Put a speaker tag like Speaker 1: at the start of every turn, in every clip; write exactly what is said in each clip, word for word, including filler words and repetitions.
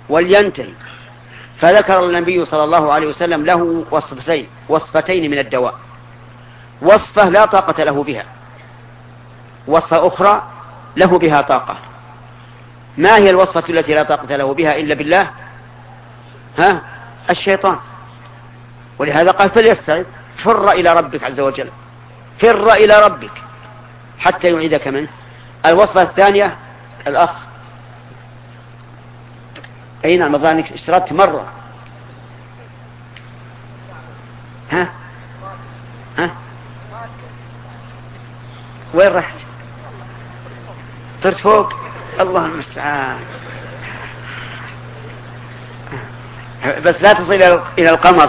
Speaker 1: ولينتهي. فذكر النبي صلى الله عليه وسلم له وصفتين وصفتين من الدواء، وصفة لا طاقة له بها، وصفة أخرى له بها طاقة. ما هي الوصفة التي لا طاقة له بها إلا بالله؟ ها؟ الشيطان. ولهذا قال فليستعذ، فر إلى ربك عز وجل، فر إلى ربك حتى يعيدك منه. الوصفة الثانية الأخ أين المظانك اشتركت مرة؟ ها ها وين رحت؟ طرت فوق؟ الله المستعان. بس لا تصل إلى القمر.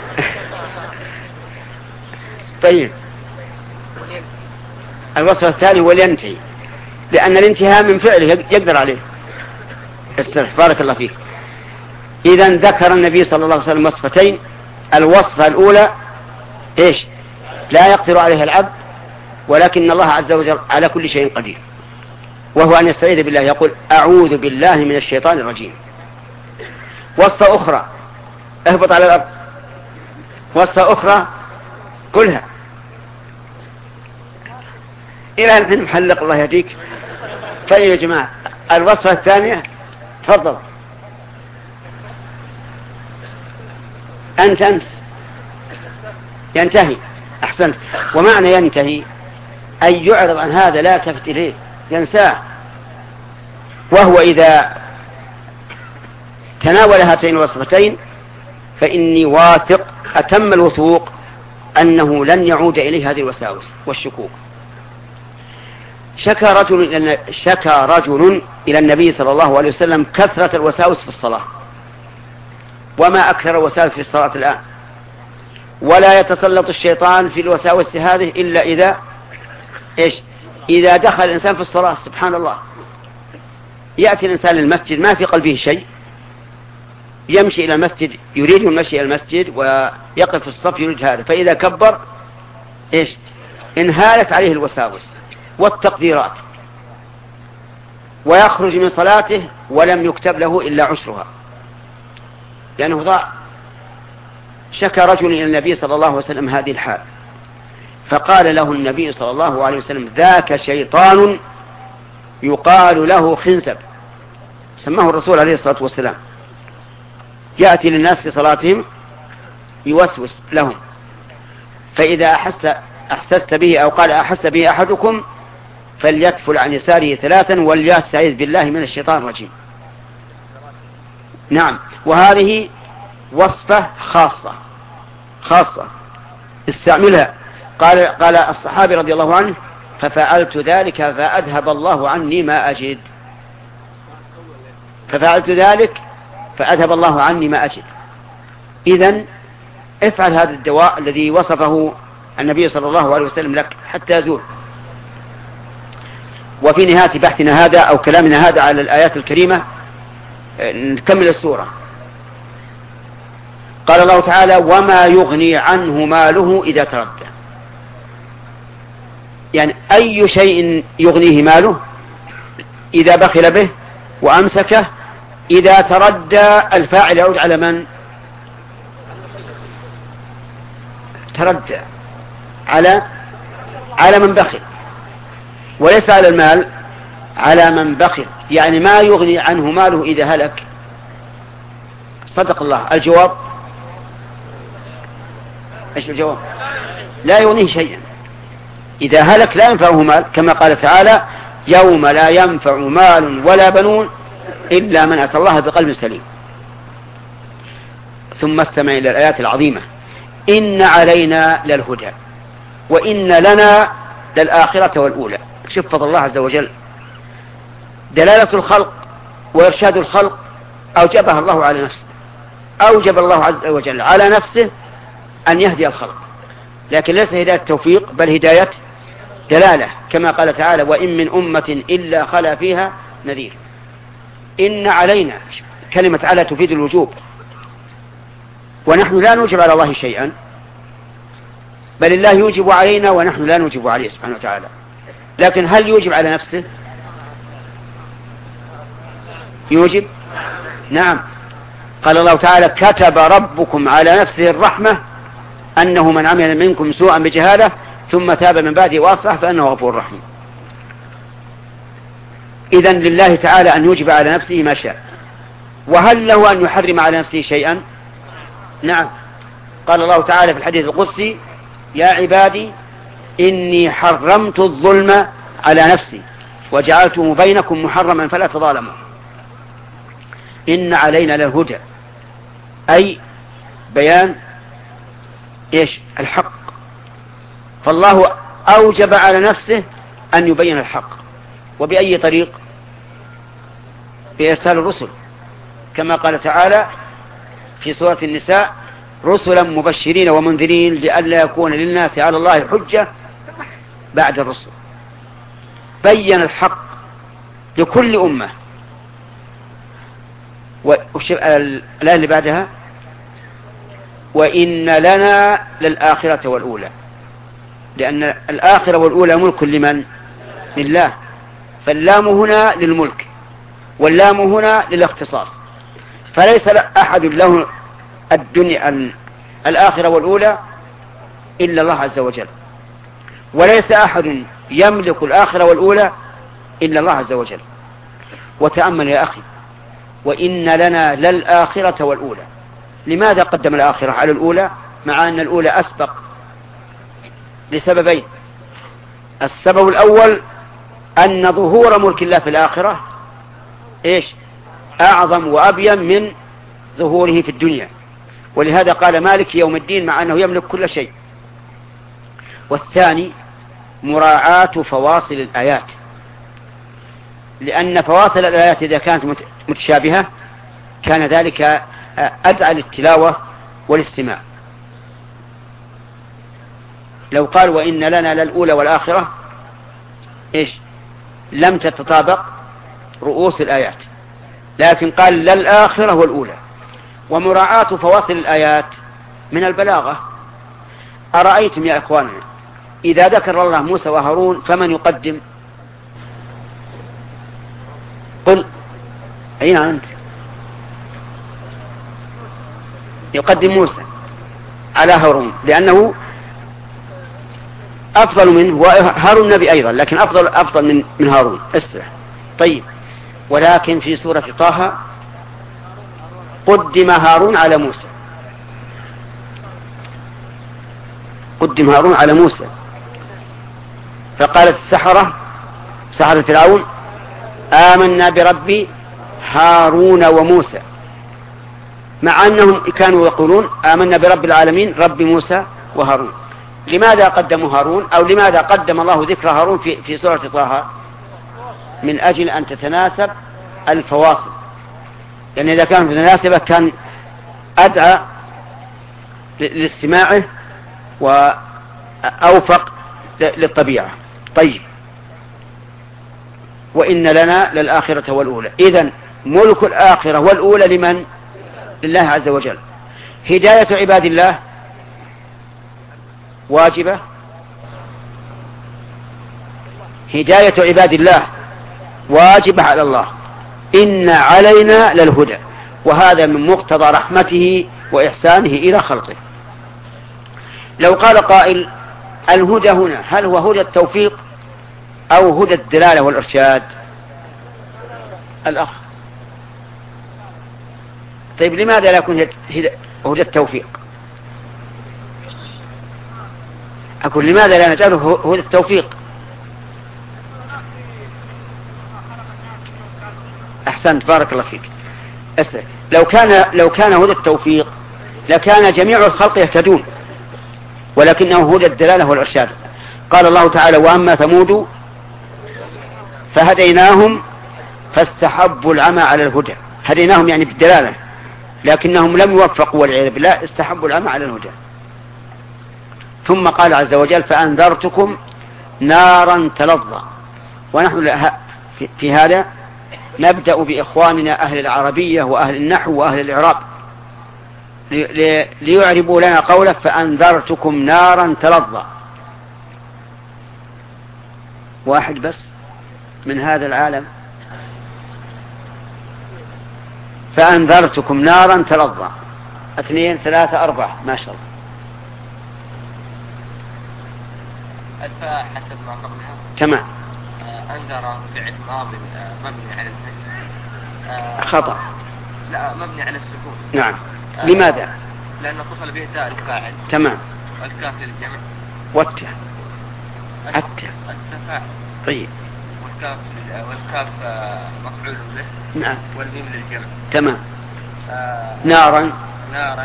Speaker 1: طيب الوصف الثاني هو الينتهي، لأن الانتهاء من فعله يقدر عليه. استرح بارك الله فيك. إذن ذكر النبي صلى الله عليه وسلم وصفتين. الوصفة الأولى إيش؟ لا يقدر عليها العبد، ولكن الله عز وجل على كل شيء قدير، وهو أن يستعيذ بالله، يقول أعوذ بالله من الشيطان الرجيم. وصفة أخرى اهبط على الأرض. وصفة أخرى قلها إلى الحين محلق الله يهديك. طيب يا جماعة الوصفة الثانية تفضل. أنت أنت ينتهي. أحسنت. ومعنى ينتهي أن يعرض عن هذا، لا تفت إليه، ينساه. وهو إذا تناول هاتين الوصفتين فإني واثق أتم الوثوق أنه لن يعود إليه هذه الوساوس والشكوك. شكى رجل, شكى رجل إلى النبي صلى الله عليه وسلم كثرة الوساوس في الصلاة، وما أكثر الوساوس في الصلاة الآن، ولا يتسلط الشيطان في الوساوس هذه إلا إذا إيش؟ إذا دخل الإنسان في الصلاة. سبحان الله، يأتي الإنسان للمسجد ما في قلبه شيء، يمشي إلى المسجد، يريد المشي إلى المسجد ويقف في الصف يريد هذا، فإذا كبر إيش؟ انهالت عليه الوساوس والتقديرات، ويخرج من صلاته ولم يكتب له إلا عشرها لأنه ضاع. شكى رجل إلى النبي صلى الله عليه وسلم هذه الحال، فقال له النبي صلى الله عليه وسلم ذاك شيطان يقال له خنزب، سماه الرسول عليه الصلاة والسلام، يأتي للناس في صلاتهم يوسوس لهم، فإذا أحس أحسست به أو قال أحس به أحدكم فليتفل عن يساره ثلاثا وليستعيذ بالله من الشيطان الرجيم. نعم، وهذه وصفة خاصة خاصة استعملها. قال قال الصحابي رضي الله عنه ففعلت ذلك فأذهب الله عني ما أجد. ففعلت ذلك فأذهب الله عني ما أجد. إذن افعل هذا الدواء الذي وصفه النبي صلى الله عليه وسلم لك حتى يزول. وفي نهاية بحثنا هذا أو كلامنا هذا على الآيات الكريمة نكمل السورة. قال الله تعالى وما يغني عنه ماله إذا تردى، يعني أي شيء يغنيه ماله إذا بخل به وأمسكه. إذا تردى الفاعل يعود على من؟ تردى على على من بخل، وليس على المال، على من بخل. يعني ما يغني عنه ماله إذا هلك. صدق الله. الجواب ايش الجواب؟ لا يغنيه شيئا. إذا هلك لا ينفعه مال، كما قال تعالى يوم لا ينفع مال ولا بنون إلا من أتى الله بقلب سليم. ثم استمع إلى الآيات العظيمة. إن علينا للهدى وإن لنا للآخرة والأولى. شوف فضل الله عز وجل، دلالة الخلق وإرشاد الخلق أوجبها الله على نفسه، أوجب الله عز وجل على نفسه أن يهدي الخلق، لكن ليس هداية توفيق بل هداية دلالة، كما قال تعالى وإن من أمة إلا خلا فيها نذير. إن علينا، كلمة على تفيد الوجوب، ونحن لا نوجب على الله شيئا، بل الله يوجب علينا ونحن لا نوجب عليه سبحانه وتعالى. لكن هل يوجب على نفسه؟ يوجب نعم، قال الله تعالى كتب ربكم على نفسه الرحمة أنه من عمل منكم سوءا بجهالة ثم تاب من بعده وأصلح فأنه غفور رحيم. إذن لله تعالى أن يوجب على نفسه ما شاء، وهل له أن يحرم على نفسه شيئا؟ نعم، قال الله تعالى في الحديث القدسي يا عبادي إني حرمت الظلم على نفسي وجعلته بينكم محرما فلا تظالموا. إن علينا للهدى، أي بيان إيش؟ الحق. فالله أوجب على نفسه أن يبين الحق، وبأي طريق؟ بإرسال الرسل، كما قال تعالى في سورة النساء رسلا مبشرين ومنذرين لئلا يكون للناس على الله حجة بعد الرسل. بين الحق لكل أمة. والآية اللي بعدها وإن لنا للآخرة والأولى، لأن الآخرة والأولى ملك لمن؟ لله، فاللام هنا للملك واللام هنا للاختصاص، فليس أحد له الدنيا الآخرة والأولى إلا الله عز وجل، وليس أحد يملك الآخرة والأولى إلا الله عز وجل. وتأمل يا أخي، وإن لنا للآخرة والأولى، لماذا قدم الآخرة على الأولى مع أن الأولى أسبق؟ لسببين. السبب الأول أن ظهور ملك الله في الآخرة إيش؟ أعظم وأبين من ظهوره في الدنيا، ولهذا قال مالك يوم الدين مع أنه يملك كل شيء. والثاني مراعاة فواصل الآيات، لأن فواصل الآيات إذا كانت متشابهة كان ذلك أدعى للتلاوة والاستماع. لو قال وإن لنا للأولى والآخرة إيش؟ لم تتطابق رؤوس الآيات، لكن قال للآخرة والأولى. ومراعاة فواصل الآيات من البلاغة. أرأيتم يا إخواننا إذا ذكر الله موسى وهارون فمن يقدم؟ قل أين أنت؟ يقدم موسى على هارون لأنه أفضل منه، وهارون نبي أيضا لكن أفضل أفضل من من هارون. استرح. طيب، ولكن في سورة طه قدم هارون على موسى، قدم هارون على موسى. فقالت السحرة سحرة فرعون آمنا برب هارون وموسى، مع أنهم كانوا يقولون آمنا برب العالمين رب موسى وهارون. لماذا قدموا هارون، أو لماذا قدم الله ذكر هارون في, في سورة طه؟ من أجل أن تتناسب الفواصل، لأن إذا كانت متناسبة كان أدعى لاستماعه وأوفق للطبيعة. طيب، وإن لنا للآخرة والأولى، إذن ملك الآخرة والأولى لمن؟ لله عز وجل. هداية عباد الله واجبة، هداية عباد الله واجبة على الله. إن علينا للهدى، وهذا من مقتضى رحمته وإحسانه إلى خلقه. لو قال قائل الهدى هنا هل هو هدى التوفيق أو هدى الدلالة والإرشاد؟ الأخ، طيب لماذا لا يكون هدى التوفيق؟ أقول لماذا لا نجعله هدى التوفيق؟ أحسنت، بارك الله فيك. أسأل. لو كان لو كان هدى التوفيق لكان جميع الخلق يهتدون، ولكنه هدى الدلالة والإرشاد. قال الله تعالى وأما ثمود فهديناهم فاستحبوا العمى على الهدى. هديناهم يعني بالدلالة، لكنهم لم يوفقوا والعياذ بالله، استحبوا العمى على الهدى. ثم قال عز وجل فأنذرتكم نارا تلظى. ونحن في هذا نبدأ بإخواننا أهل العربية وأهل النحو وأهل الإعراب ليعربوا لنا قوله فأنذرتكم نارا تلظى. واحد بس من هذا العالم. فأنذرتكم نارا تلظى. اثنين ثلاثة أربعة ما شاء الله.
Speaker 2: الفاء حسب ما قبلها
Speaker 1: تمام.
Speaker 2: آه أنذر فعل ماضي آه مبني على الفتح. آه
Speaker 1: خطأ.
Speaker 2: لا مبني على السكون.
Speaker 1: نعم.
Speaker 2: آه
Speaker 1: لماذا؟
Speaker 2: لأن اتصل به تاء الفاعل.
Speaker 1: تمام.
Speaker 2: والكاف للجمع.
Speaker 1: والتاء. التاء.
Speaker 2: التفاعل.
Speaker 1: طيب.
Speaker 2: والكاف والكاف مفعول به.
Speaker 1: نعم.
Speaker 2: والميم للجمع.
Speaker 1: تمام.
Speaker 2: آه
Speaker 1: نارا.
Speaker 2: نارا.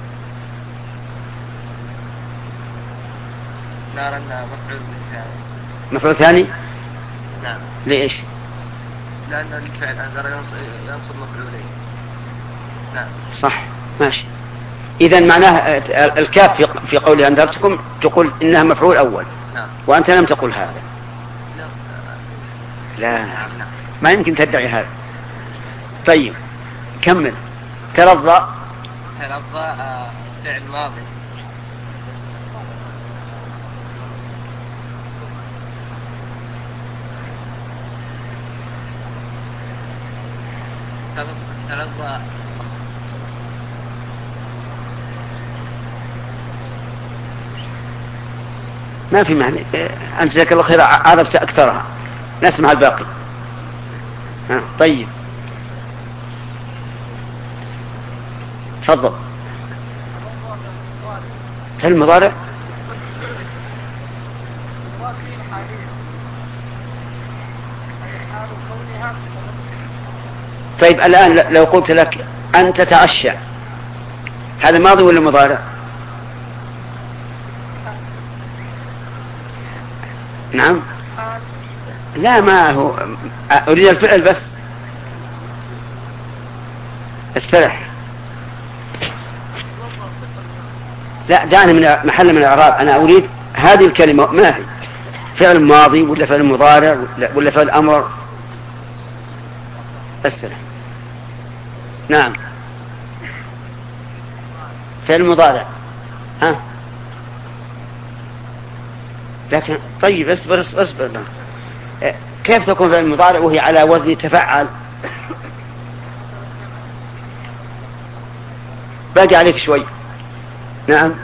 Speaker 2: نارا مفعول به.
Speaker 1: مفعول ثاني.
Speaker 2: نعم.
Speaker 1: ليش؟
Speaker 2: لأن الفعل أنذر ينصب مفعولين. نعم.
Speaker 1: صح ماشي. إذا معناه الكاف في قول أنذرتكم تقول إنها مفعول أول.
Speaker 2: نعم.
Speaker 1: وأنت لم تقل هذا. لا. لا. ما يمكن تدعي هذا. طيب كمل. تلظى.
Speaker 2: تلظى فعل ماضي. تلظى
Speaker 1: ما في معنى. أنت جزاك الله خير عرفت أكثرها. نسمع الباقي. ها. طيب تفضل. في المضارع. طيب الآن لو قلت لك أن تتعشى هذا ماضي ولا مضارع؟ نعم. لا ما هو أريد الفعل بس. استرح. لا دعني من محل من الإعراب. أنا أريد هذه الكلمة ما هي فعل ماضي ولا فعل مضارع ولا فعل أمر. استرح. نعم فعل مضارع. ها لكن طيب اصبر اصبر اصبر. كيف تكون فعل مضارع وهي على وزن تفعل؟ باقي عليك شوي. نعم.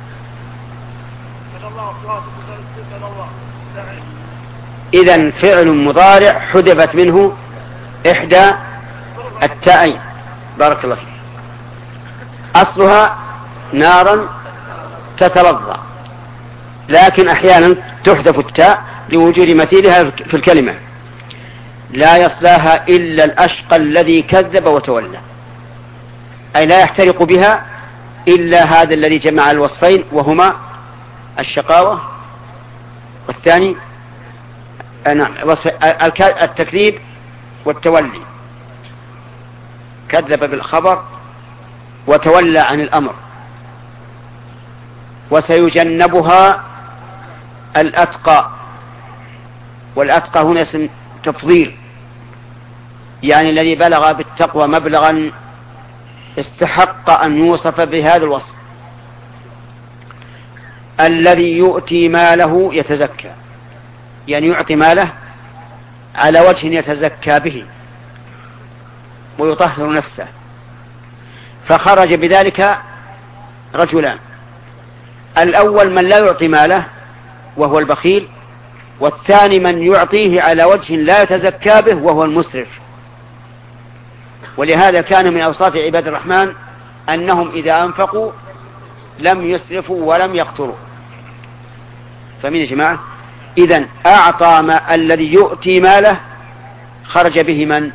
Speaker 1: إذن فعل مضارع حذفت منه إحدى التاءين. بارك الله فيك. أصلها نارا تتلظى لكن أحيانا تحذف التاء لوجود مثيلها في الكلمة. لا يصلاها إلا الأشقى الذي كذب وتولى. أي لا يحترق بها إلا هذا الذي جمع الوصفين وهما الشقاوة والثاني نعم التكذيب والتولي. كذب بالخبر وتولى عن الأمر. وسيجنبها الأتقى. والأتقى هنا اسم تفضيل يعني الذي بلغ بالتقوى مبلغا استحق أن يوصف بهذا الوصف. الذي يؤتي ماله يتزكى يعني يعطي ماله على وجه يتزكى به ويطهر نفسه. فخرج بذلك رجلان. الأول من لا يعطي ماله وهو البخيل. والثاني من يعطيه على وجه لا يتزكى به وهو المسرف. ولهذا كان من أوصاف عباد الرحمن أنهم إذا أنفقوا لم يسرفوا ولم يقتروا. فمن يا جماعة إذن أعطى ما الذي يؤتي ماله خرج به من؟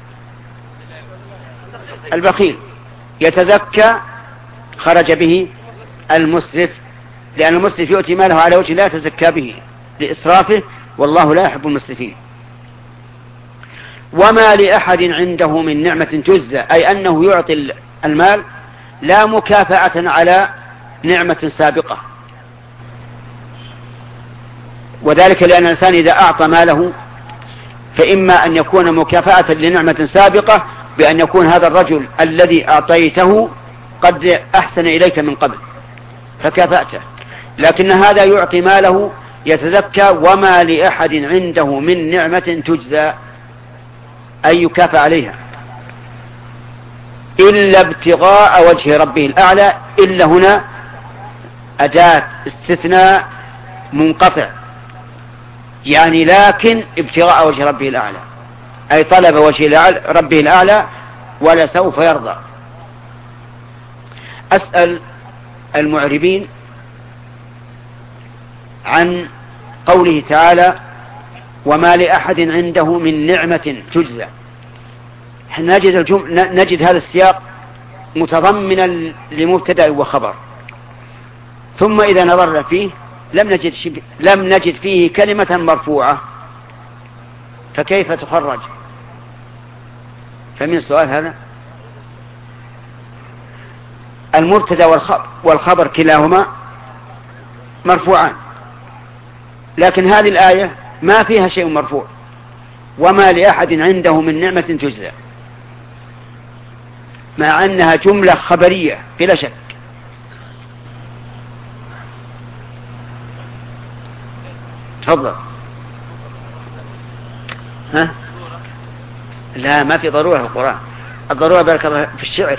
Speaker 1: البخيل. يتزكى خرج به المسرف لأن المسرف يؤتي ماله على وجه لا يتزكى به لإسرافه والله لا يحب المسرفين. وما لأحد عنده من نعمة تجزى أي أنه يعطي المال لا مكافأة على نعمة سابقة. وذلك لأن الإنسان إذا أعطى ماله فإما أن يكون مكافأة لنعمة سابقة بأن يكون هذا الرجل الذي أعطيته قد أحسن إليك من قبل فكافأته. لكن هذا يعطي ماله يتزكى وما لأحد عنده من نعمة تجزى أي يكافأ عليها. إلا ابتغاء وجه ربه الأعلى. إلا هنا أداة استثناء منقطع، يعني لكن ابتغاء وجه ربه الأعلى، أي طلب وجه ربه الأعلى ولسوف يرضى. أسأل المعربين عن قوله تعالى وما لأحد عنده من نعمة تجزى. نجد, الجم... نجد هذا السياق متضمنا لمبتدأ وخبر، ثم إذا نظرنا فيه لم نجد, شب... لم نجد فيه كلمة مرفوعة، فكيف تخرج؟ فمن السؤال هذا المبتدأ والخبر كلاهما مرفوعان، لكن هذه الآية ما فيها شيء مرفوع، وما لأحد عنده من نعمة تجزى، مع أنها جملة خبرية بلا شك. تفضل. ها؟ لا، ما في ضرورة في القرآن. الضرورة بارك في الشعر.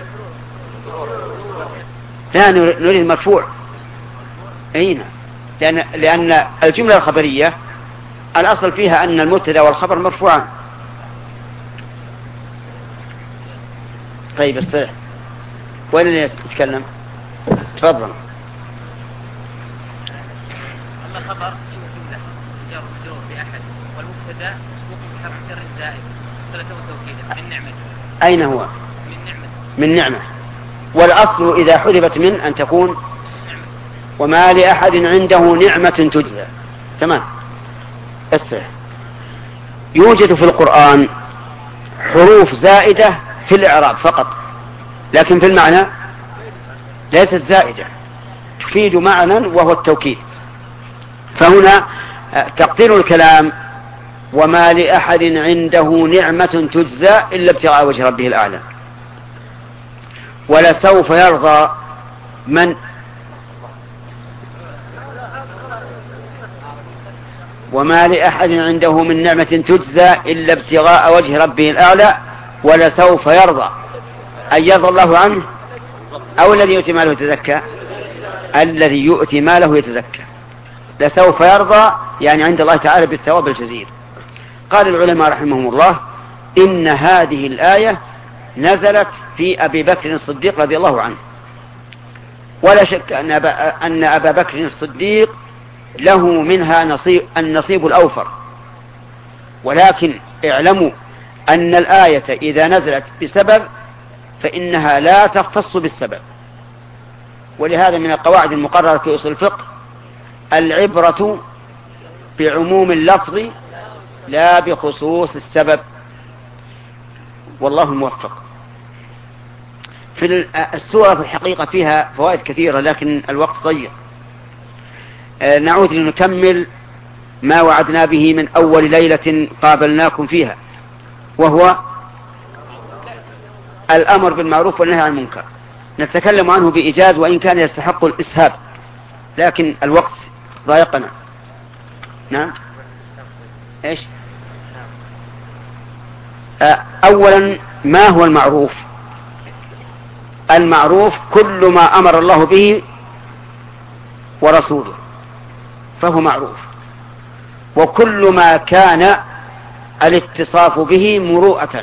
Speaker 1: لا، نريد مرفوع. أين؟ لأن, لأن الجملة الخبرية الأصل فيها أن المبتدأ والخبر مرفوعان. طيب استرح. وين اللي يتكلم؟ تفضل.
Speaker 2: أما خبر جملة جار مجرور بأحد، والمبتدأ مسبوق بحرف جر زائد صلة وتوكيد من نعمة.
Speaker 1: أين هو؟
Speaker 2: من نعمة.
Speaker 1: من نعمة. والأصل إذا حذفت من أن تكون نعمة. وما لأحد عنده نعمة تجزى. تمام. استرح. يوجد في القرآن حروف زائدة في الإعراب فقط، لكن في المعنى ليست زائدة، تفيد معنى وهو التوكيد. فهنا تقدير الكلام وما لأحد عنده نعمة تجزى إلا ابتغاء وجه ربه الأعلى، ولسوف يرضى من وما لأحد عنده من نعمة تجزى إلا ابتغاء وجه ربه الأعلى ولسوف يرضى. أن يرضى الله عنه أو الذي يؤتي ماله يتزكى؟ الذي يؤتي ماله يتزكى. لسوف يرضى يعني عند الله تعالى بالثواب الجزيل. قال العلماء رحمهم الله إن هذه الآية نزلت في أبي بكر الصديق رضي الله عنه، ولا شك أن أبا, أن أبا بكر الصديق له منها نصيب النصيب الأوفر، ولكن اعلموا أن الآية إذا نزلت بسبب فإنها لا تختص بالسبب. ولهذا من القواعد المقررة في أصول الفقه العبرة بعموم اللفظ لا بخصوص السبب، والله موفق. في السورة في الحقيقة فيها فوائد كثيرة لكن الوقت ضيق. نعود لنكمل ما وعدنا به من أول ليلة قابلناكم فيها، وهو الأمر بالمعروف والنهي عن المنكر. نتكلم عنه بإيجاز وإن كان يستحق الإسهاب، لكن الوقت ضايقنا. نعم. إيش؟ أولا ما هو المعروف؟ المعروف كل ما أمر الله به ورسوله فهو معروف، وكل ما كان الاتصاف به مروءة.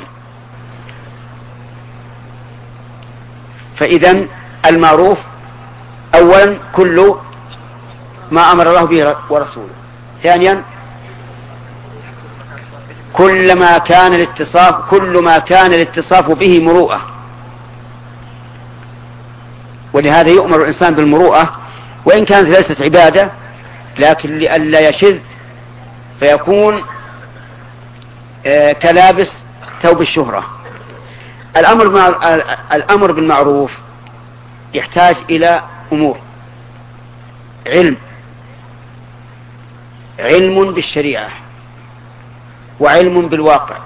Speaker 1: فإذن المعروف أولا كل ما أمر الله به ورسوله. ثانيا كل ما كان الاتصاف كل ما كان الاتصاف به مروءة، ولهذا يؤمر الإنسان بالمروءة وإن كانت ليست عبادة، لكن لئلا يشذ فيكون كلابس ثوب الشهرة. الأمر الأمر بالمعروف يحتاج إلى أمور: علم علم بالشريعة، وعلم بالواقع.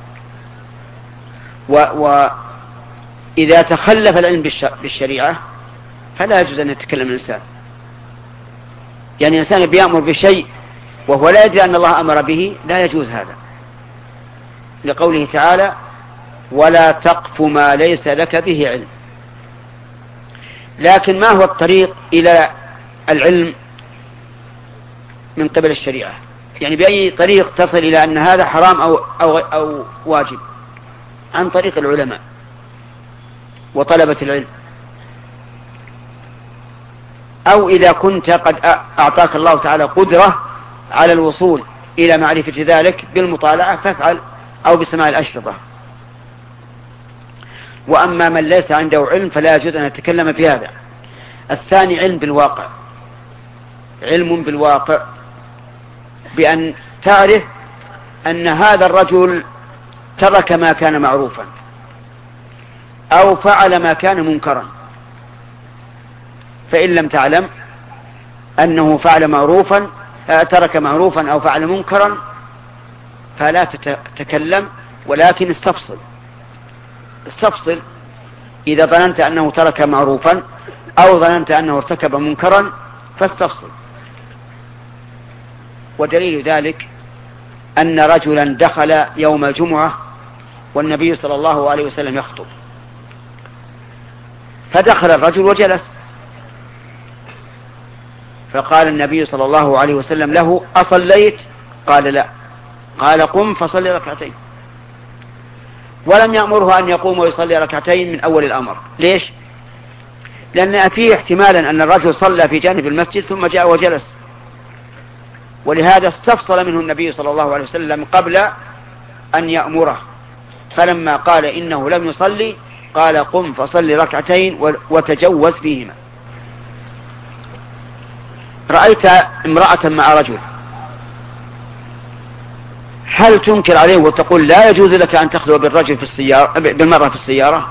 Speaker 1: وإذا تخلف العلم بالشريعة فلا يجوز أن يتكلم الإنسان. يعني الإنسان بيأمر بشيء وهو لا يدري أن الله أمر به، لا يجوز هذا، لقوله تعالى: ولا تقف ما ليس لك به علم. لكن ما هو الطريق إلى العلم من قبل الشريعة؟ يعني بأي طريق تصل إلى أن هذا حرام أو, أو, أو واجب؟ عن طريق العلماء وطلبة العلم، أو إذا كنت قد أعطاك الله تعالى قدرة على الوصول إلى معرفة ذلك بالمطالعة فافعل، أو بسماع الأشرطة. وأما من ليس عنده علم فلا يجوز أن يتكلم في هذا. الثاني علم بالواقع، علم بالواقع بأن تعرف أن هذا الرجل ترك ما كان معروفا أو فعل ما كان منكرا. فإن لم تعلم أنه فعل معروفا ترك معروفا أو فعل منكرا فلا تتكلم، ولكن استفصل استفصل إذا ظننت أنه ترك معروفا أو ظننت أنه ارتكب منكرا فاستفصل. ودليل ذلك أن رجلا دخل يوم الجمعة والنبي صلى الله عليه وسلم يخطب، فدخل الرجل وجلس، فقال النبي صلى الله عليه وسلم له: أصليت؟ قال: لا. قال: قم فصلي ركعتين. ولم يأمره أن يقوم ويصلي ركعتين من أول الأمر. ليش؟ لأن فيه احتمالا أن الرجل صلى في جانب المسجد ثم جاء وجلس، ولهذا استفصل منه النبي صلى الله عليه وسلم قبل أن يأمره، فلما قال إنه لم يصلي قال: قم فصلي ركعتين وتجوز فيهما. رأيت امرأة مع رجل، هل تنكر عليه وتقول لا يجوز لك أن تخلو بالرجل في السيارة بالمرأة في السيارة؟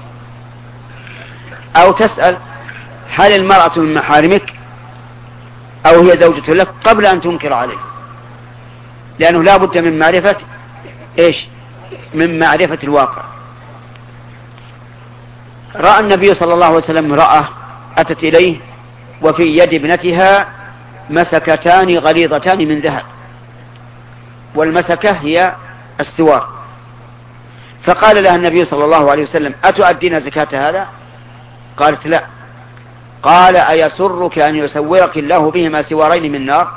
Speaker 1: أو تسأل هل المرأة من محارمك أو هي زوجة لك قبل أن تنكر عليه، لأنه لا بد من معرفة إيش؟ من معرفة الواقع. رأى النبي صلى الله عليه وسلم امرأة أتت إليه وفي يد ابنتها مسكتان غليظتان من ذهب، والمسكة هي السوار، فقال لها النبي صلى الله عليه وسلم: أتؤدين زكاة هذا؟ قالت: لا. قال: أيسرك أن يسورك الله بهما سوارين من نار؟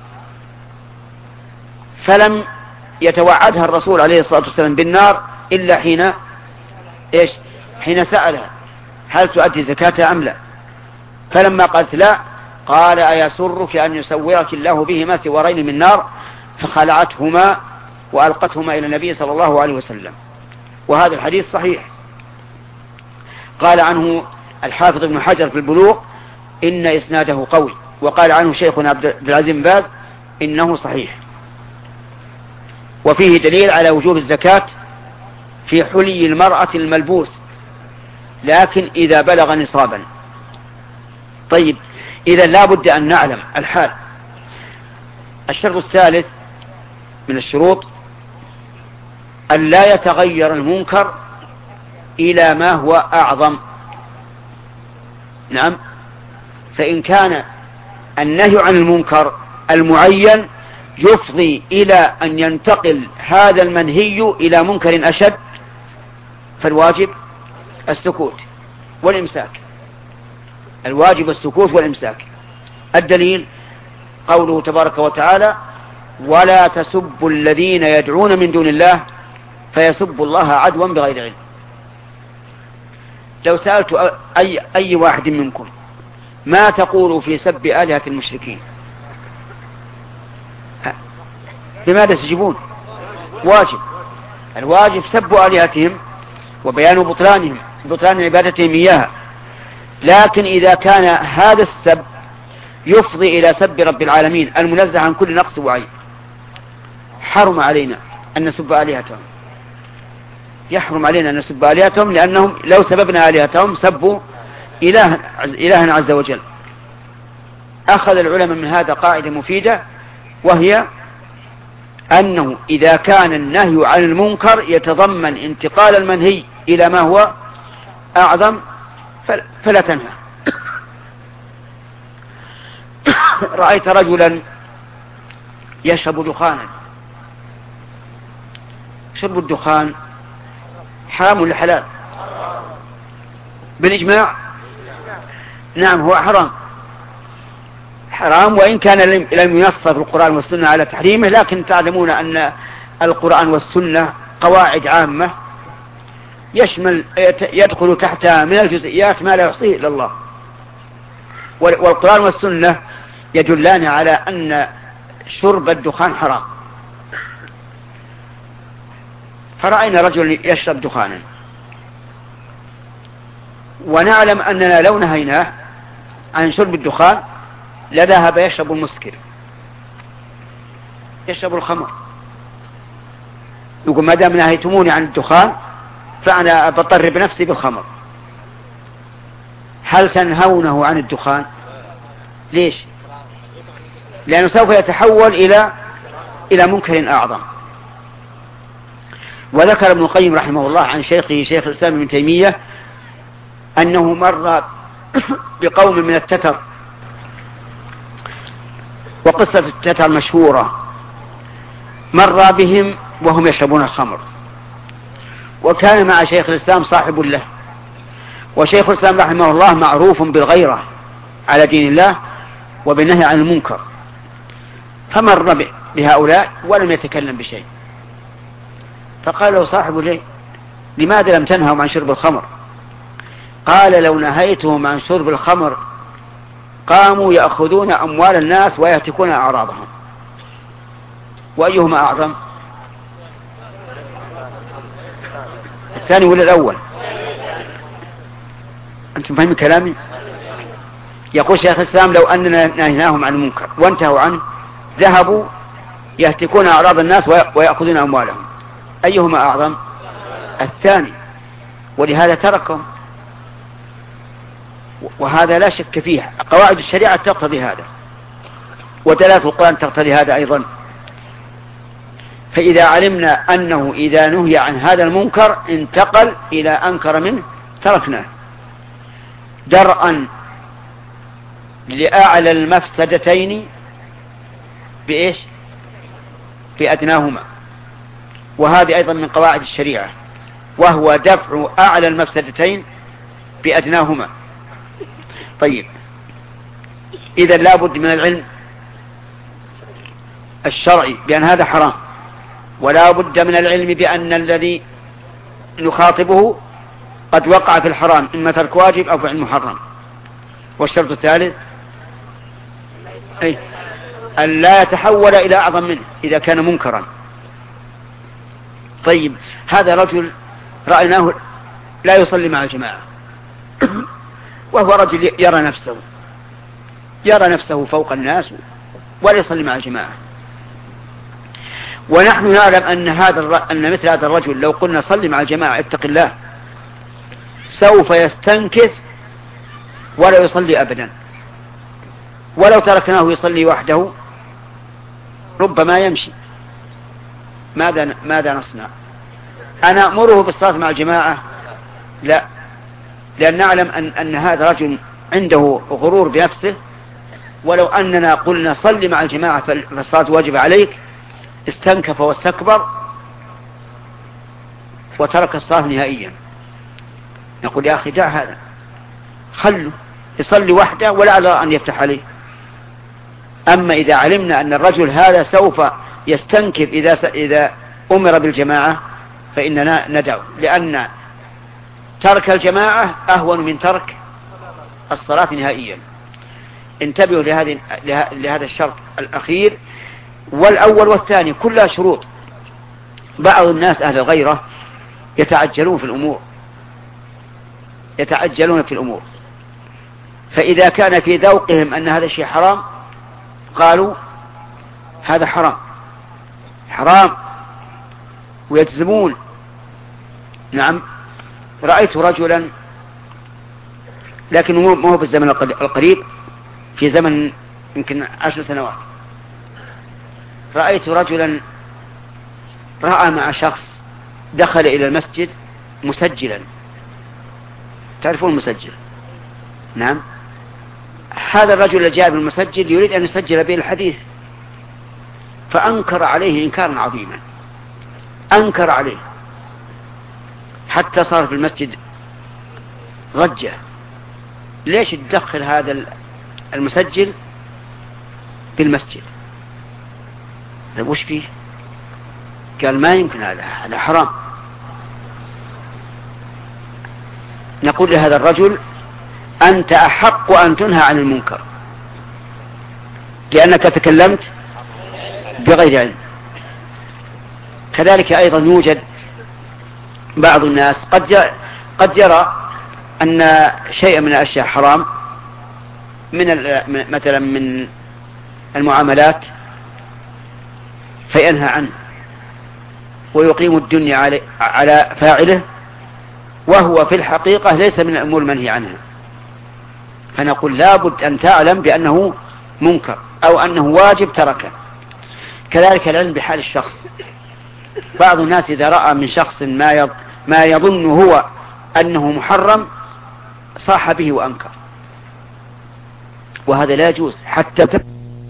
Speaker 1: فلم يتوعدها الرسول عليه الصلاة والسلام بالنار إلا حين إيش؟ حين سألها هل تؤدي زكاة أم لا؟ فلما قالت لا قال: أيسرك أن يسورك الله بهما سوارين من نار؟ فخلعتهما وألقتهما إلى النبي صلى الله عليه وسلم. وهذا الحديث صحيح. قال عنه الحافظ ابن حجر في البلوغ: إن إسناده قوي. وقال عنه شيخنا عبد العزيز بن باز: إنه صحيح. وفيه دليل على وجوب الزكاة في حلي المرأة الملبوس، لكن إذا بلغ نصابا. طيب، إذا لا بد أن نعلم الحال. الشرط الثالث من الشروط أن لا يتغير المنكر إلى ما هو أعظم. نعم، فإن كان النهي عن المنكر المعين يفضي إلى أن ينتقل هذا المنهي إلى منكر أشد، فالواجب السكوت والإمساك. الواجب السكوت والإمساك. الدليل قوله تبارك وتعالى: ولا تسبوا الذين يدعون من دون الله فيسبوا الله عدوا بغير علم. لو سألت أي, أي واحد منكم ما تقول في سب آلهة المشركين، بماذا تجيبون؟ واجب. الواجب سب آلهتهم وبيان بطلانهم بطلان عبادتهم إياها. لكن إذا كان هذا السب يفضي إلى سب رب العالمين المنزه عن كل نقص وعيب، حرم علينا أن نسب آلهتهم. يحرم علينا أن نسب آلهتهم، لأنهم لو سببنا آلهتهم سبوا إله إلها عز وجل. أخذ العلماء من هذا قاعدة مفيدة، وهي أنه إذا كان النهي عن المنكر يتضمن انتقال المنهي إلى ما هو أعظم فلا تنهى. رأيت رجلا يشرب دخانا. شرب الدخان حرام ولا حلال؟ بالإجماع نعم هو حرام، حرام، وإن كان لم ينص في القرآن والسنة على تحريمه، لكن تعلمون أن القرآن والسنة قواعد عامة يشمل يدخل تحتها من الجزئيات ما لا يحصيه إلا الله. والقرآن والسنة يدلان على أن شرب الدخان حرام. فرأينا رجل يشرب دخانا ونعلم أننا لو نهيناه عن شرب الدخان لذهب يشرب المسكر، يشرب الخمر، يقول ما دام نهيتموني عن الدخان فأنا بضطر بنفسي بالخمر. هل تنهونه عن الدخان؟ ليش؟ لأنه سوف يتحول إلى إلى منكر أعظم. وذكر ابن القيم رحمه الله عن شيخه شيخ الإسلام ابن تيمية أنه مر بقوم من التتر، وقصة التتر مشهورة، مر بهم وهم يشربون الخمر، وكان مع شيخ الإسلام صاحب له، وشيخ الإسلام رحمه الله معروف بالغيرة على دين الله وبالنهي عن المنكر، فمر بهؤلاء ولم يتكلم بشيء، فقال له صاحب له لماذا لم تنهوا عن شرب الخمر؟ قال لو نهيتهم عن شرب الخمر قاموا يأخذون أموال الناس ويهتكون أعراضهم. وأيهما أعظم؟ الثاني ولا الأول؟ أنتم فاهمين كلامي؟ يقول شيخ الإسلام لو أننا نهيناهم عن المنكر وانتهوا عنه ذهبوا يهتكون أعراض الناس ويأخذون أموالهم. أيهما أعظم؟ الثاني، ولهذا تركهم، وهذا لا شك فيه. قواعد الشريعة تقتضي هذا، ودلالة القرآن تقتضي هذا أيضا. فإذا علمنا أنه إذا نهي عن هذا المنكر انتقل إلى أنكر منه تركناه درءا لأعلى المفسدتين بإيش؟ بأدناهما. وهذه أيضا من قواعد الشريعة، وهو دفع أعلى المفسدتين بأدناهما. طيب، إذا لا بد من العلم الشرعي بأن هذا حرام، ولا بد من العلم بأن الذي نخاطبه قد وقع في الحرام، إما ترك واجب أو فعل محرم. والشرط الثالث أي أن لا يتحول إلى أعظم منه إذا كان منكرا. طيب، هذا رجل رأيناه لا يصلي مع الجماعة، وهو رجل يرى نفسه يرى نفسه فوق الناس ولا يصلي مع الجماعة، ونحن نعلم أن هذا أن مثل هذا الرجل لو قلنا صلي مع الجماعة اتق الله سوف يستنكف ولا يصلي أبدا، ولو تركناه يصلي وحده ربما يمشي. ماذا ماذا نصنع؟ أنا أمره بالصلاة مع الجماعة؟ لا، لأن نعلم أن, أن هذا رجل عنده غرور بنفسه، ولو أننا قلنا صلي مع الجماعة فالصلاة واجب عليك استنكف واستكبر وترك الصلاة نهائيا. نقول يا أخي دع هذا، خله يصلي وحده ولا أرى أن يفتح عليه. أما إذا علمنا أن الرجل هذا سوف يستنكف إذا إذا أمر بالجماعة فإننا ندعو، لأن ترك الجماعة أهون من ترك الصلاة نهائيا. انتبهوا لهذه لهذا الشرط الأخير، والأول والثاني كلها شروط. بعض الناس أهل الغيرة يتعجلون في الأمور يتعجلون في الأمور فإذا كان في ذوقهم أن هذا الشيء حرام قالوا هذا حرام حرام ويجزمون. نعم، رأيت رجلا، لكن مو هو في الزمن القريب، في زمن يمكن عشر سنوات، رأيت رجلا رأى مع شخص دخل إلى المسجد مسجلا. تعرفون المسجل؟ نعم. هذا الرجل الجاء بالمسجل يريد أن يسجل به الحديث، فأنكر عليه إنكارا عظيما، أنكر عليه. حتى صار في المسجد ضجة. ليش تدخل هذا المسجل بالمسجد؟ وش فيه؟ قال ما يمكن، هذا هذا حرام. نقول لهذا الرجل أنت أحق أن تنهى عن المنكر لأنك تكلمت بغير علم. كذلك أيضا يوجد بعض الناس قد قد يرى أن شيء من الأشياء حرام، من مثلا من المعاملات، فينهى عنه ويقيم الدنيا على على فاعله، وهو في الحقيقة ليس من الأمور المنهي عنها. فنقول لابد أن تعلم بأنه منكر أو أنه واجب تركه. كذلك العلم بحال الشخص. بعض الناس إذا رأى من شخص ما ما يظن هو أنه محرم صاح به وأنكر، وهذا لا يجوز حتى ت...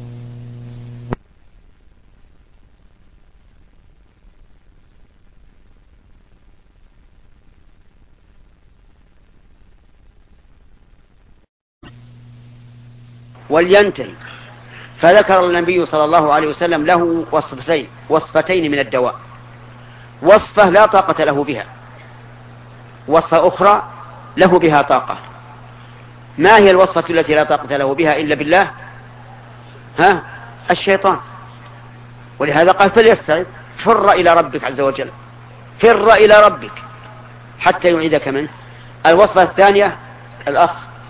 Speaker 1: ولينتهي. فذكر النبي صلى الله عليه وسلم له وصفتين وصفتين من الدواء، وصفة لا طاقة له بها، وصفة أخرى له بها طاقة. ما هي الوصفة التي لا طاقة له بها إلا بالله؟ ها؟ الشيطان. ولهذا قال فليستعذ، فر إلى ربك عز وجل، فر إلى ربك حتى يعيدك منه. الوصفة الثانية الأخ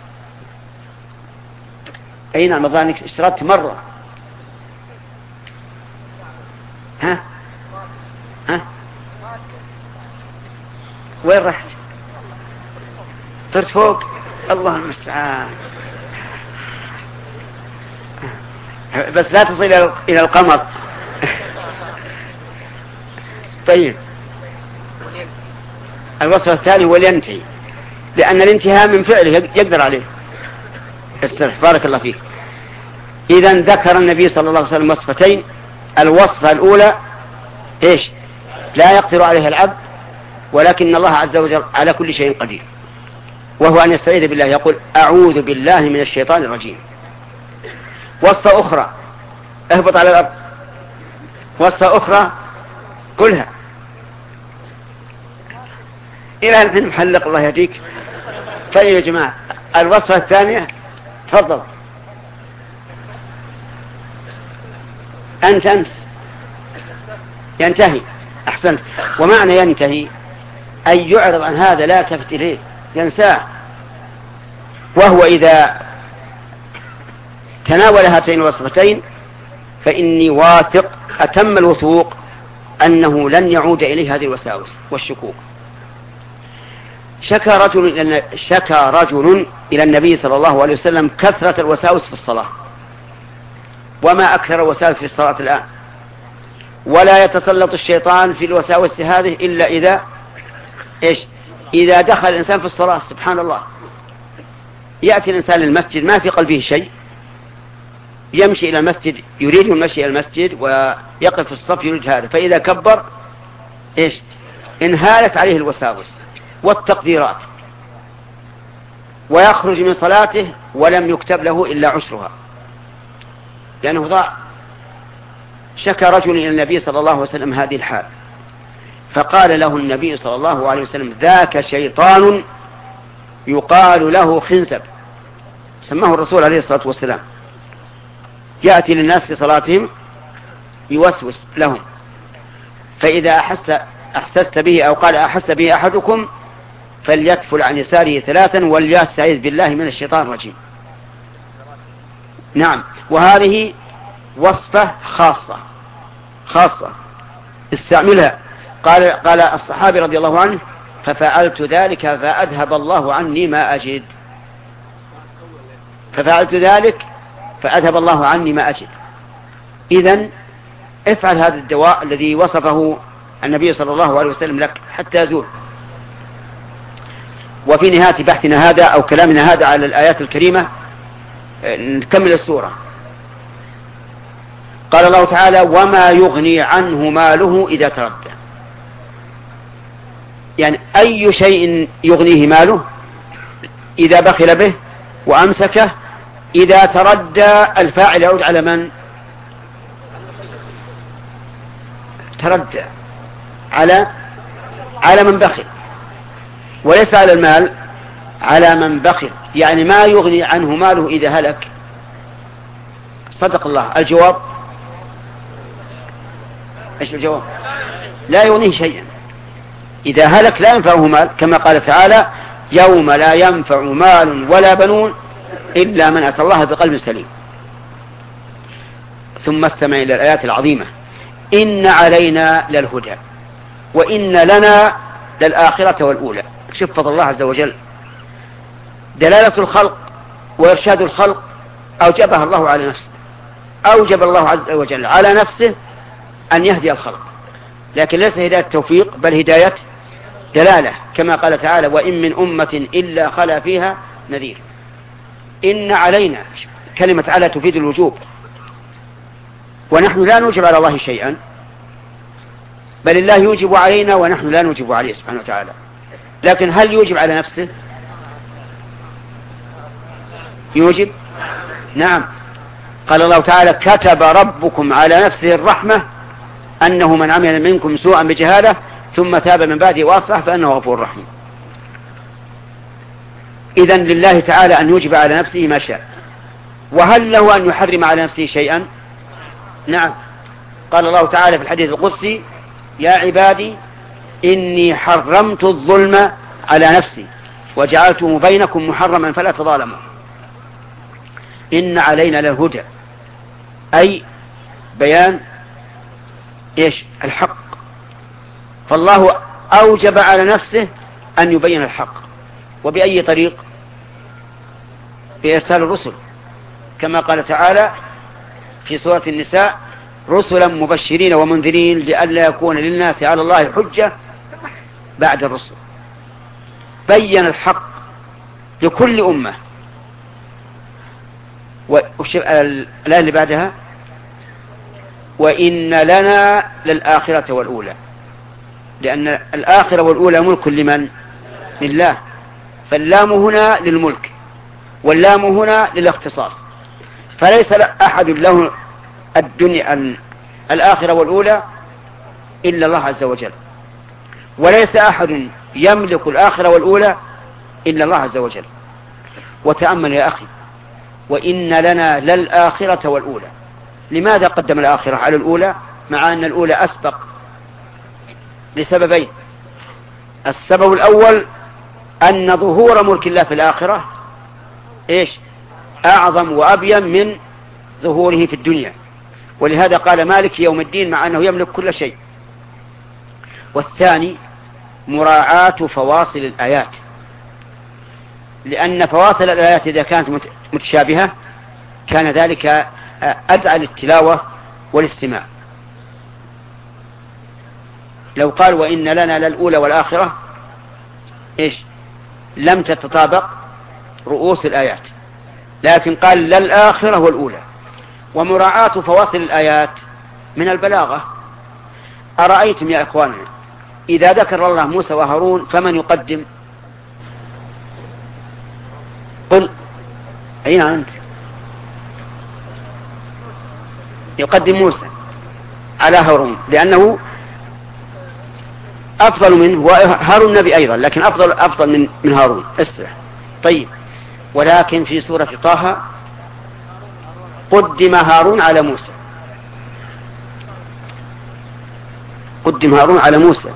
Speaker 1: أين المظانك اشتركت مرة؟ ها؟ ها؟ وين رحت؟ طرت فوق؟ الله المستعان. بس لا تصل إلى القمر. طيب الوصف الثاني هو الينتهي، لأن الانتهاء من فعله يقدر عليه. استرح بارك الله فيك. إذن ذكر النبي صلى الله عليه وسلم وصفتين. الوصفة الأولى إيش؟ لا يقدر عليها العبد، ولكن الله عز وجل على كل شيء قدير، وهو أن يستعيذ بالله، يقول أعوذ بالله من الشيطان الرجيم. وصفة أخرى اهبط على الأرض. وصفة أخرى قلها إلى الحين محلق الله يهديك. طيب يا جماعة الوصفة الثانية تفضل. أنت أنت ينتهي. أحسنت. ومعنى ينتهي أن يعرض عن هذا، لا تفت إليه، ينساه. وهو إذا تناول هاتين الوصفتين فإني واثق أتم الوثوق أنه لن يعود إليه هذه الوساوس والشكوك. شكى رجل شكى رجل إلى النبي صلى الله عليه وسلم كثرة الوساوس في الصلاة، وما أكثر الوساوس في الصلاة الآن، ولا يتسلط الشيطان في الوساوس هذه إلا إذا إيش؟ إذا دخل الإنسان في الصلاة. سبحان الله، يأتي الإنسان للمسجد ما في قلبه شيء، يمشي إلى المسجد، يريد المشي إلى المسجد ويقف في الصف يريد هذا، فإذا كبر إيش؟ انهالت عليه الوساوس والتقديرات، ويخرج من صلاته ولم يكتب له إلا عشرها لأنه ضاع. شكى رجل إلى النبي صلى الله عليه وسلم هذه الحال، فقال له النبي صلى الله عليه وسلم ذاك شيطان يقال له خنزب، سماه الرسول عليه الصلاة والسلام، يأتي للناس في صلاتهم يوسوس لهم، فإذا أحس أحسست به أو قال أحس به أحدكم فليتفل عن يساره ثلاثا وليستعيذ بالله من الشيطان الرجيم. نعم، وهذه وصفة خاصة خاصة استعملها. قال قال الصحابي رضي الله عنه ففعلت ذلك فأذهب الله عني ما أجد. ففعلت ذلك فأذهب الله عني ما أجد. إذن افعل هذا الدواء الذي وصفه النبي صلى الله عليه وسلم لك حتى يزول. وفي نهاية بحثنا هذا أو كلامنا هذا على الآيات الكريمة نكمل السورة. قال الله تعالى وما يغني عنه ماله إذا تردى. يعني أي شيء يغنيه ماله إذا بخل به وأمسكه، إذا تردى الفاعل يعود على من؟ تردى على على من بخل، وليس على المال، على من بخل، يعني ما يغني عنه ماله إذا هلك. صدق الله. الجواب ايش الجواب؟ لا يغنيه شيئا. إذا هلك لا ينفعه مال، كما قال تعالى: يوم لا ينفع مال ولا بنون إلا من أتى الله بقلب سليم. ثم استمع إلى الآيات العظيمة: إن علينا للهدى وإن لنا للآخرة والأولى. شوف فضل الله عز وجل، دلالة الخلق وإرشاد الخلق أوجبها الله على نفسه، أوجب الله عز وجل على نفسه أن يهدي الخلق، لكن ليس هداية توفيق بل هداية دلالة، كما قال تعالى: وإن من أمة إلا خلا فيها نذير. إن علينا، كلمة على تفيد الوجوب، ونحن لا نوجب على الله شيئا، بل الله يوجب علينا ونحن لا نوجب عليه سبحانه وتعالى. لكن هل يوجب على نفسه؟ يوجب؟ نعم. قال الله تعالى: كتب ربكم على نفسه الرحمة أنه من عمل منكم سوءا بجهالة ثم تاب من بعده وأصلح فإنه غفور رحيم. إذن لله تعالى أن يوجب على نفسه ما شاء. وهل له أن يحرم على نفسه شيئا؟ نعم. قال الله تعالى في الحديث القدسي: يا عبادي إني حرمت الظلم على نفسي وجعلته بينكم محرما فلا تظالموا. إن علينا للهدى، أي بيان إيش؟ الحق. فالله أوجب على نفسه أن يبين الحق، وبأي طريق؟ بإرسال الرسل، كما قال تعالى في سورة النساء: رسلا مبشرين ومنذرين لئلا يكون للناس على الله حجة بعد الرسل. بين الحق لكل أمة. والآية اللي بعدها: وإن لنا للآخرة والأولى، لأن الآخرة والأولى ملك لمن؟ لله، فاللام هنا للملك واللام هنا للاختصاص، فليس أحد له الدنيا الآخرة والأولى إلا الله عز وجل، وليس أحد يملك الآخرة والأولى إلا الله عز وجل. وتأمل يا أخي: وإن لنا للآخرة والأولى. لماذا قدم الآخرة على الأولى مع أن الأولى أسبق؟ لسببين: السبب الأول أن ظهور ملك الله في الآخرة إيش؟ أعظم وأبين من ظهوره في الدنيا، ولهذا قال مالك يوم الدين مع أنه يملك كل شيء. والثاني مراعاة فواصل الآيات، لأن فواصل الآيات إذا كانت متشابهة كان ذلك أدعى للتلاوة والاستماع. لو قال وإن لنا للأولى والآخرة إيش؟ لم تتطابق رؤوس الآيات، لكن قال للآخرة والأولى. ومراعاة فواصل الآيات من البلاغة. أرأيتم يا إخواننا إذا ذكر الله موسى وهارون فمن يقدم؟ قل أين أنت؟ يقدم موسى على هارون لأنه أفضل منه، وهارون نبي أيضا لكن أفضل أفضل من من هارون. استرح. طيب، ولكن في سورة طه قدم هارون على موسى، قدم هارون على موسى،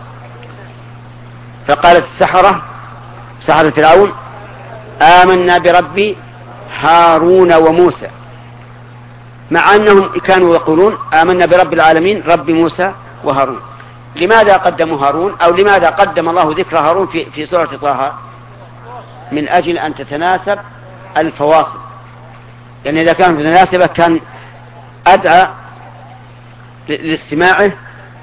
Speaker 1: فقالت السحرة سحرة فرعون: آمنا برب هارون وموسى، مع أنهم كانوا يقولون آمنا برب العالمين رب موسى وهارون. لماذا قدموا هارون، أو لماذا قدم الله ذكر هارون في, في سورة طه؟ من أجل أن تتناسب الفواصل، لأن إذا كانت متناسبة كان أدعى لاستماعه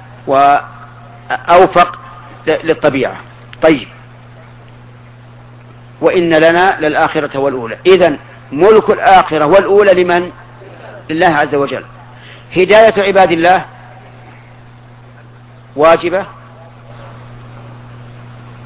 Speaker 1: وأوفق للطبيعة. طيب، وإن لنا للآخرة والأولى. إذن ملك الآخرة والأولى لمن؟ لله عز وجل. هداية عباد الله واجبة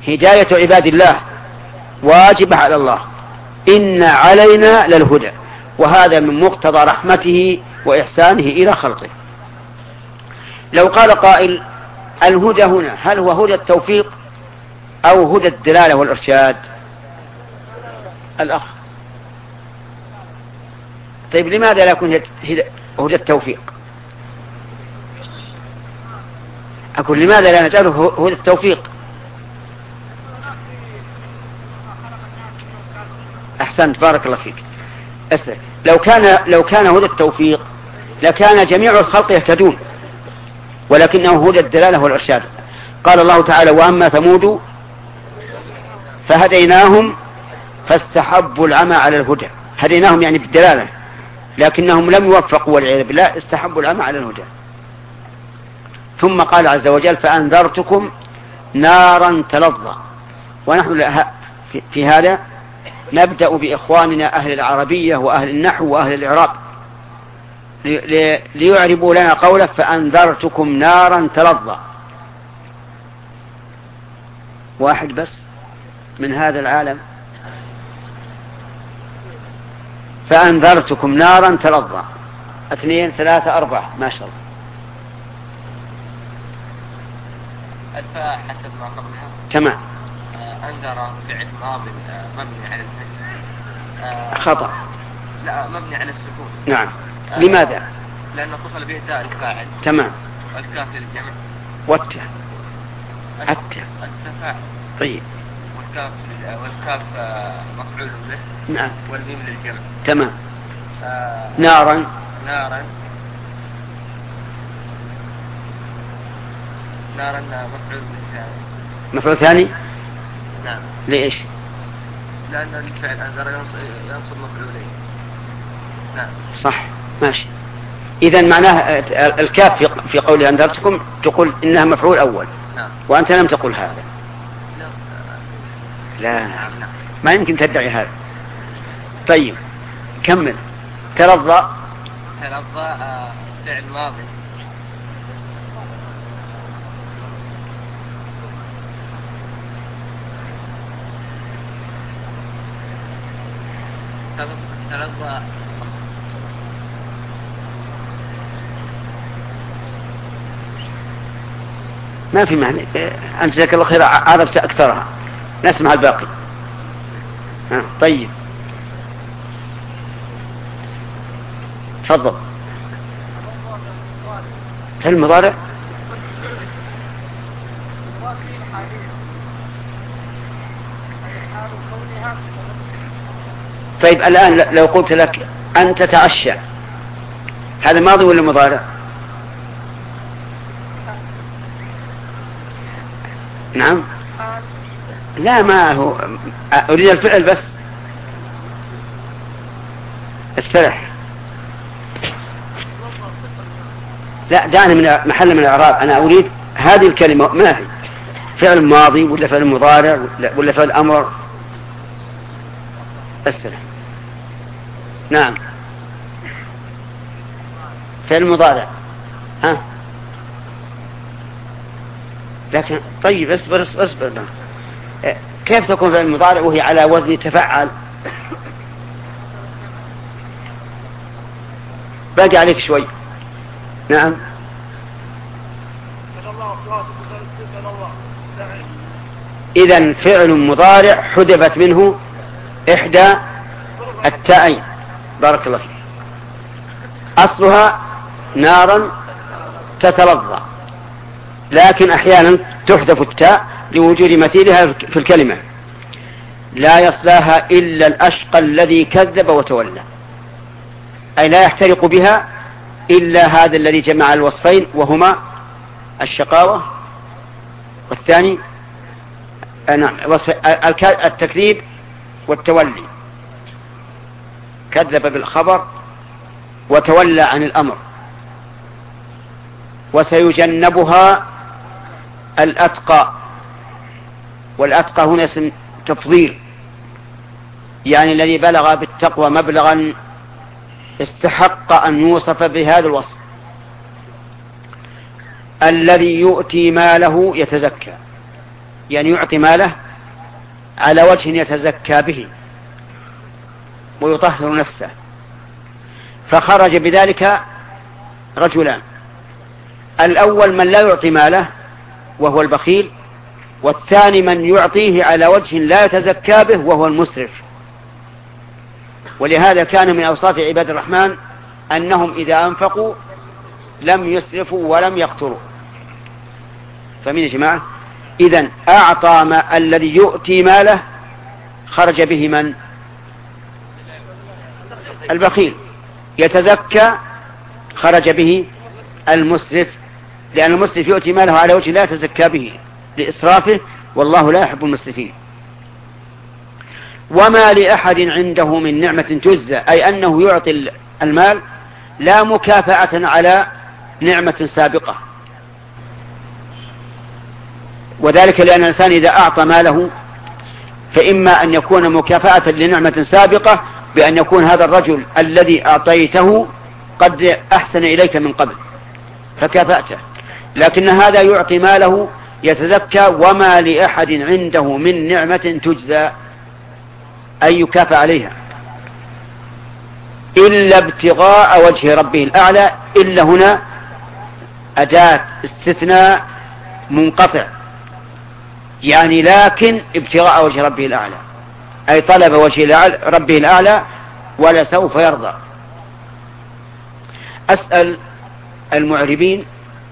Speaker 1: هداية عباد الله واجبة على الله. إن علينا للهدى، وهذا من مقتضى رحمته وإحسانه إلى خلقه. لو قال قائل الهدى هنا هل هو هدى التوفيق أو هدى الدلالة والإرشاد؟ الأخ طيب لماذا لا يكون هدى التوفيق؟ أقول لماذا لا نجعله هدى التوفيق؟ أحسنت بارك الله فيك. أسأل لو كان لو كان هدى التوفيق لكان جميع الخلق يهتدون، ولكنه هدى الدلالة والإرشاد. قال الله تعالى وأما ثمود فهديناهم فاستحبوا العمى على الهدى. هديناهم يعني بالدلالة، لكنهم لم يوفقوا والعياذ بالله، استحبوا العمى على الهدى. ثم قال عز وجل فأنذرتكم نارا تلظى. ونحن في هذا نبدأ بإخواننا أهل العربية وأهل النحو وأهل الإعراب ليعربوا لنا قوله فأنذرتكم نارا تلظى. واحد بس من هذا العالم. فأنذرتكم نارا تلظى. اثنين ثلاثة أربعة ما شاء الله.
Speaker 2: الفاء حسب ما قبلها
Speaker 1: تمام.
Speaker 2: آه أنذر فعل ماضي آه مبني على الفتح. آه
Speaker 1: خطأ.
Speaker 2: لا مبني على السكون.
Speaker 1: نعم.
Speaker 2: آه
Speaker 1: لماذا؟
Speaker 2: لأنه اتصل به تاء الفاعل.
Speaker 1: تمام.
Speaker 2: والكاف للجمع.
Speaker 1: والتاء. التاء.
Speaker 2: التفاعل.
Speaker 1: طيب.
Speaker 2: والكاف والكاف مفعول به.
Speaker 1: نعم.
Speaker 2: والميم للجمع.
Speaker 1: تمام.
Speaker 2: آه
Speaker 1: نارا.
Speaker 2: نارا. نارا مفعول ثاني.
Speaker 1: مفعول ثاني؟
Speaker 2: نعم.
Speaker 1: ليش؟
Speaker 2: لأن الفعل أنذر ينصب مفعولين. نعم.
Speaker 1: صح ماشي. إذا معناه الكاف في قول أنذرتكم تقول إنها مفعول أول.
Speaker 2: نعم.
Speaker 1: وأنت لم تقل هذا. لا. لا.
Speaker 2: نعم.
Speaker 1: ما يمكن تدعي هذا. طيب كمل. تلظى.
Speaker 2: تلظى فعل ماضي. تلظى
Speaker 1: ما في معنى. أنت جزاك الله خير عرفت أكثرها. نسمع الباقي. ها. طيب تفضل. في المضارع طيب الآن لو قلت لك أن تتعشى هذا ماضي ولا مضارع؟ نعم. لا ما هو أريد الفعل بس. استرح. لا دعني من محل من الإعراب. أنا أريد هذه الكلمة ما هي فعل ماضي ولا فعل مضارع ولا فعل أمر؟ استرح. نعم فعل مضارع. ها لكن طيب اصبر اصبر اصبر. كيف تكون فعل مضارع وهي على وزن تفعل؟ باقي عليك شوي. نعم. إذن فعل مضارع حذفت منه إحدى التاءين. بارك الله فيك. أصلها نارا تتلظى، لكن أحيانا تحذف التاء لوجود مثيلها في الكلمة. لا يصلاها إلا الأشقى الذي كذب وتولى، أي لا يحترق بها إلا هذا الذي جمع الوصفين وهما الشقاوة والثاني نعم التكذيب والتولي. كذب بالخبر وتولى عن الأمر. وسيجنبها الأتقى، والأتقى هنا اسم تفضيل، يعني الذي بلغ بالتقوى مبلغا استحق أن يوصف بهذا الوصف. الذي يؤتي ماله يتزكى، يعني يعطي ماله على وجه يتزكى به ويطهر نفسه، فخرج بذلك رجلان: الأول من لا يعطي ماله وهو البخيل، والثاني من يعطيه على وجه لا يتزكى به وهو المسرف. ولهذا كان من أوصاف عباد الرحمن أنهم إذا أنفقوا لم يسرفوا ولم يقتروا. فمن يا جماعة؟ إذن أعطى ما الذي يؤتي ماله خرج به من؟ البخيل. يتزكى خرج به المسرف، لأن المسرف يؤتي ماله على وجه لا يتزكى به لإسرافه، والله لا يحب المسرفين. وما لأحد عنده من نعمة تجزى، أي أنه يعطي المال لا مكافأة على نعمة سابقة، وذلك لأن الإنسان إذا أعطى ماله فإما أن يكون مكافأة لنعمة سابقة بأن يكون هذا الرجل الذي أعطيته قد أحسن إليك من قبل فكافأته، لكن هذا يعطي ماله يتزكى. وما لأحد عنده من نعمة تجزى، أي يكافأ عليها، إلا ابتغاء وجه ربه الأعلى. إلا هنا أداة استثناء منقطع، يعني لكن ابتغاء وجه ربه الأعلى، أي طلب وجه ربه الأعلى ولسوف يرضى. أسأل المعربين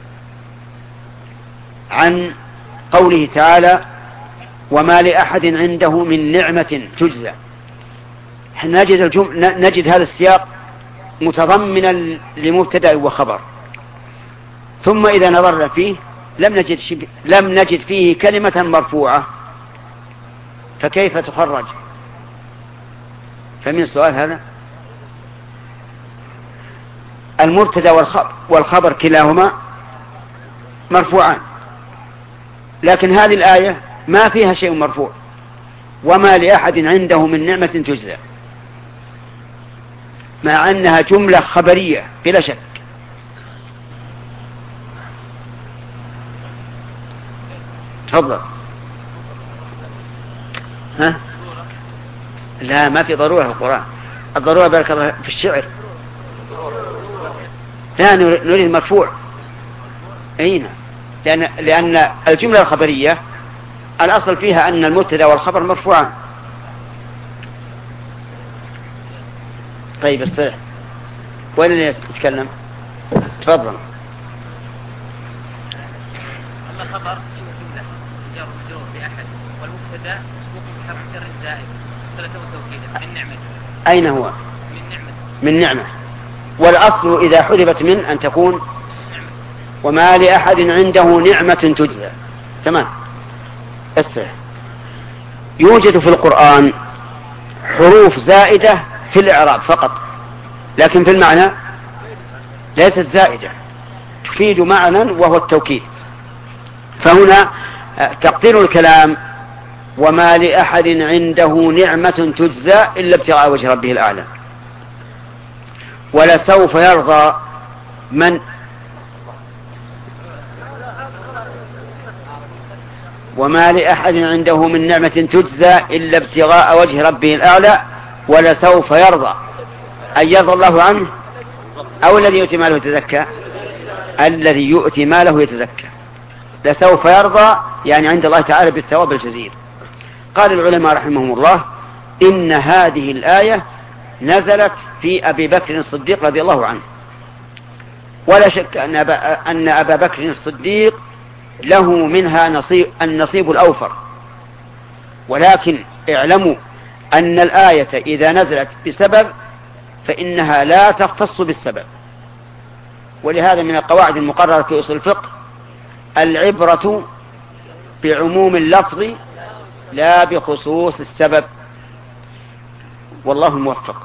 Speaker 1: عن قوله تعالى: وما لأحد عنده من نعمة تجزى. نجد, الجم... نجد هذا السياق متضمنا لمبتدأ وخبر، ثم إذا نظرنا فيه لم نجد, شب... لم نجد فيه كلمة مرفوعة، فكيف تخرج؟ فمن السؤال هذا المبتدأ والخبر كلاهما مرفوعان، لكن هذه الآية ما فيها شيء مرفوع. وما لأحد عنده من نعمة تجزى، مع أنها جملة خبرية بلا شك. تفضل. ها؟ لا، ما في ضرورة في القرآن. الضرورة بارك الله في الشعر. لا، نريد مرفوع. أين؟ لأن, لأن الجملة الخبرية الأصل فيها أن المبتدأ والخبر مرفوعان. طيب استرح. وين اللي يتكلم؟ تفضل.
Speaker 2: الخبر جملة جار مجرور بأحد، والمبتدأ مسبوق بحرف جر زائد صلة وتوكيد من نعمة.
Speaker 1: أين هو؟
Speaker 2: من نعمة.
Speaker 1: من نعمة. والأصل إذا حذفت من أن تكون نعمة. وما لأحد عنده نعمة تجزى. تمام. استرح. يوجد في القرآن حروف زائدة في الإعراب فقط، لكن في المعنى ليست زائدة، تفيد معنى وهو التوكيد. فهنا تقدير الكلام: وما لأحد عنده نعمة تجزى إلا ابتغاء وجه ربه الأعلى. ولسوف يرضى من وما لأحد عنده من نعمة تجزى إلا ابتغاء وجه ربه الأعلى ولسوف يرضى. أن يرضى الله عنه، أو الذي يؤتي ماله يتزكى؟ الذي يؤتي ماله يتزكى. لسوف يرضى يعني عند الله تعالى بالثواب الجزيل. قال العلماء رحمهم الله: إن هذه الآية نزلت في أبي بكر الصديق رضي الله عنه، ولا شك أن أبا, أن أبا بكر الصديق له منها نصيب النصيب الأوفر، ولكن اعلموا أن الآية إذا نزلت بسبب فإنها لا تختص بالسبب. ولهذا من القواعد المقررة في أصول الفقه: العبرة بعموم اللفظ لا بخصوص السبب. والله موفق.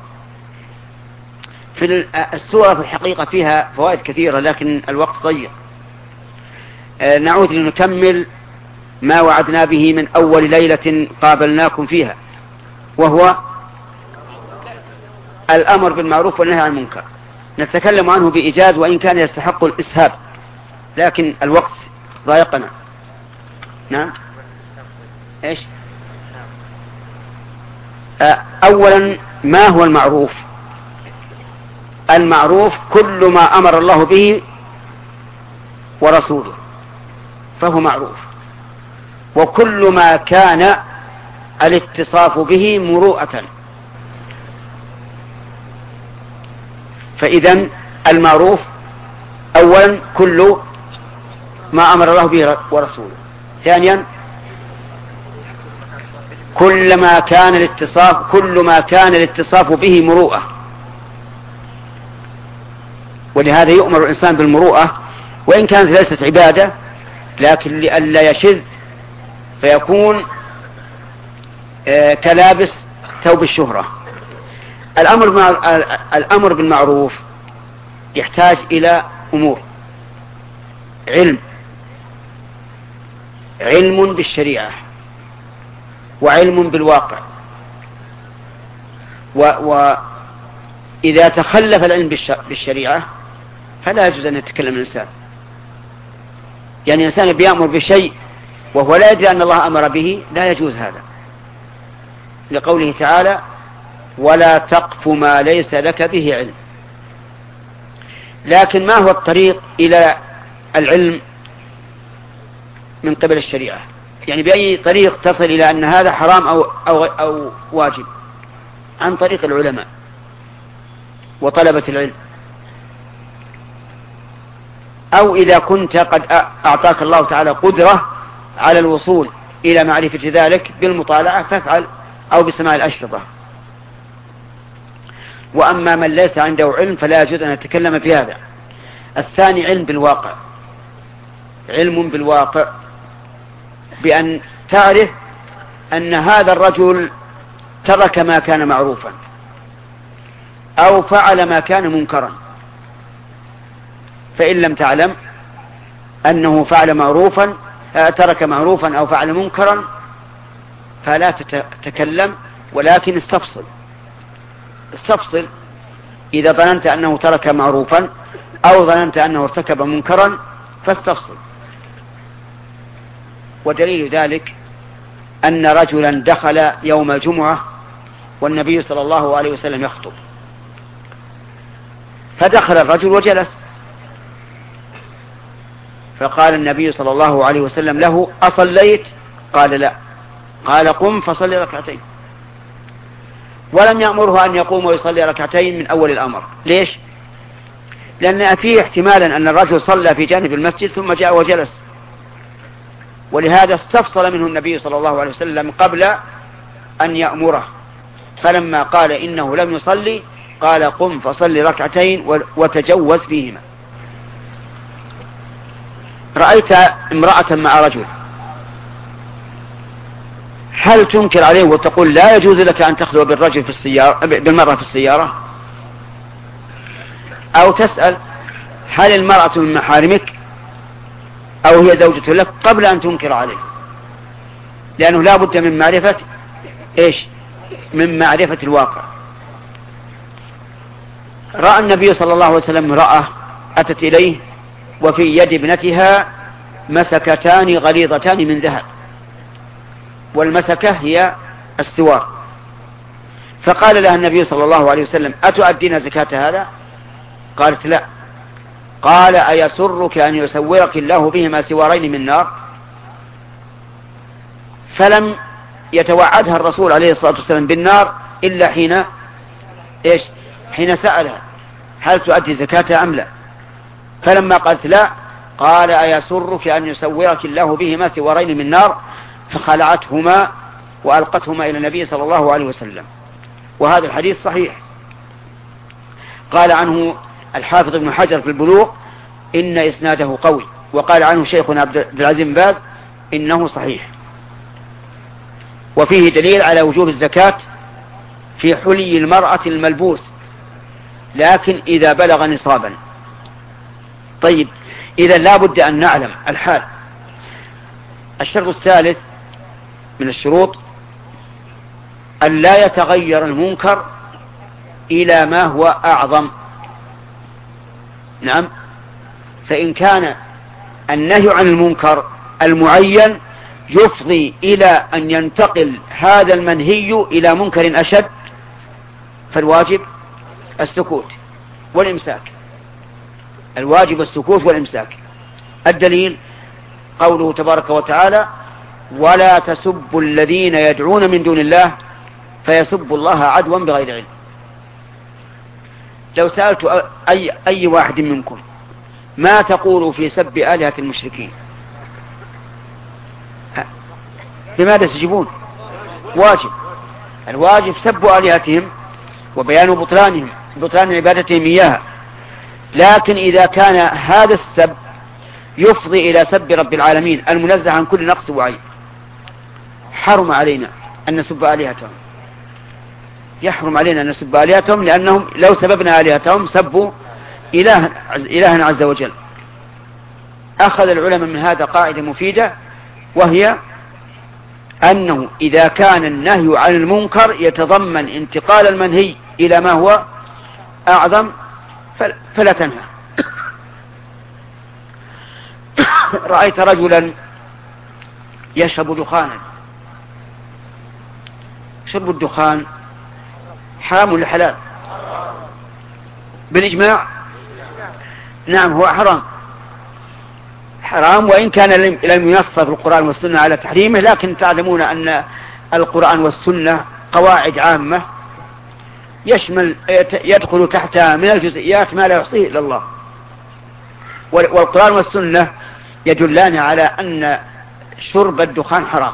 Speaker 1: في السورة في الحقيقة فيها فوائد كثيرة، لكن الوقت ضيق. نعود لنكمل ما وعدنا به من أول ليلة قابلناكم فيها، وهو الأمر بالمعروف والنهي عن المنكر. نتكلم عنه بإيجاز وإن كان يستحق الإسهاب، لكن الوقت ضايقنا. نعم. إيش؟ أولا ما هو المعروف؟ المعروف كل ما أمر الله به ورسوله فهو معروف، وكل ما كان الاتصاف به مروءة. فإذن المعروف أولا كل ما أمر الله به ورسوله. ثانيا كل ما كان الاتصاف كل ما كان الاتصاف به مروءة، ولهذا يؤمر الإنسان بالمروءة وإن كانت ليست عبادة، لكن لئلا يشذ فيكون كلابس ثوب الشهرة. الأمر الأمر بالمعروف يحتاج إلى أمور: علم علم بالشريعة، وعلم بالواقع. وإذا تخلف العلم بالشريعة فلا يجوز أن يتكلم الإنسان. يعني الإنسان بيأمر بشيء وهو لا يدري أن الله أمر به، لا يجوز هذا، لقوله تعالى: ولا تقف ما ليس لك به علم. لكن ما هو الطريق إلى العلم من قبل الشريعة؟ يعني بأي طريق تصل إلى أن هذا حرام أو, أو, أو واجب؟ عن طريق العلماء وطلبة العلم. أو إذا كنت قد أعطاك الله تعالى قدرة على الوصول إلى معرفة ذلك بالمطالعة فافعل، أو بسماع الأشرطة. وأما من ليس عنده علم فلا يجوز أن يتكلم في هذا. الثاني علم بالواقع، علم بالواقع بأن تعرف أن هذا الرجل ترك ما كان معروفا أو فعل ما كان منكرا. فإن لم تعلم أنه فعل معروفا ترك معروفا أو فعل منكرا فلا تتكلم، ولكن استفصل استفصل إذا ظننت أنه ترك معروفا أو ظننت أنه ارتكب منكرا فاستفصل. ودليل ذلك أن رجلا دخل يوم الجمعة والنبي صلى الله عليه وسلم يخطب، فدخل الرجل وجلس، فقال النبي صلى الله عليه وسلم له: أصليت؟ قال: لا. قال: قم فصلي ركعتين. ولم يأمره أن يقوم ويصلي ركعتين من أول الأمر. ليش؟ لأن فيه احتمالا أن الرجل صلى في جانب المسجد ثم جاء وجلس، ولهذا استفصل منه النبي صلى الله عليه وسلم قبل أن يأمره. فلما قال إنه لم يصلي قال: قم فصلي ركعتين وتجوز فيهما. رأيت امرأة مع رجل، هل تنكر عليه وتقول لا يجوز لك أن تخلو بالرجل في السيارة بالمرأة في السيارة؟ أو تسأل هل المرأة من محارمك أو هي زوجة لك قبل أن تنكر عليه، لأنه لا بد من معرفة إيش؟ من معرفة الواقع. رأى النبي صلى الله عليه وسلم امرأة أتت إليه وفي يد ابنتها مسكتان غليظتان من ذهب، والمسكة هي السوار. فقال لها النبي صلى الله عليه وسلم: أتؤدين زكاة هذا؟ قالت: لا. قال: أيسرك أن يسورك الله بهما سوارين من نار؟ فلم يتوعدها الرسول عليه الصلاة والسلام بالنار إلا حين إيش؟ حين سألها: هل تؤدي زكاة أم لا؟ فلما قالت لا قال: أيسرك أن يسورك الله بهما سوارين من نار؟ فخلعتهما وألقتهما إلى النبي صلى الله عليه وسلم. وهذا الحديث صحيح. قال عنه الحافظ ابن حجر في البلوغ: إن إسناده قوي. وقال عنه شيخنا عبد العزيز بن باز: إنه صحيح. وفيه دليل على وجوب الزكاة في حلي المرأة الملبوس، لكن إذا بلغ نصابا. طيب، إذا لا بد أن نعلم الحال. الشرط الثالث من الشروط أن لا يتغير المنكر إلى ما هو أعظم. نعم، فإن كان النهي عن المنكر المعين يفضي إلى أن ينتقل هذا المنهي إلى منكر أشد، فالواجب السكوت والإمساك. الواجب السكوت والإمساك. الدليل قوله تبارك وتعالى: ولا تسبوا الذين يدعون من دون الله فيسبوا الله عدوا بغير علم. لو سألت أي, أي واحد منكم ما تقول في سب آلهة المشركين، بماذا تجيبون؟ واجب. الواجب سب آلهتهم وبيان بطلانهم بطلان عبادتهم إياها. لكن إذا كان هذا السب يفضي إلى سب رب العالمين المنزه عن كل نقص وعيب، حرم علينا أن نسب آلهتهم. يحرم علينا أن نسب آلهتهم، لأنهم لو سببنا آلهتهم سبوا إله إلها عز وجل. أخذ العلماء من هذا قاعدة مفيدة، وهي أنه إذا كان النهي عن المنكر يتضمن انتقال المنهي إلى ما هو أعظم فلا تنهى. رأيت رجلا يشرب دخانا. شرب الدخان حرام ولا حلال؟ بالإجماع نعم هو حرام. حرام وإن كان لم ينص في القرآن والسنة على تحريمه، لكن تعلمون أن القرآن والسنة قواعد عامة يشمل يدخل تحتها من الجزئيات ما لا يحصيه إلا الله. والقرآن والسنة يدلان على أن شرب الدخان حرام.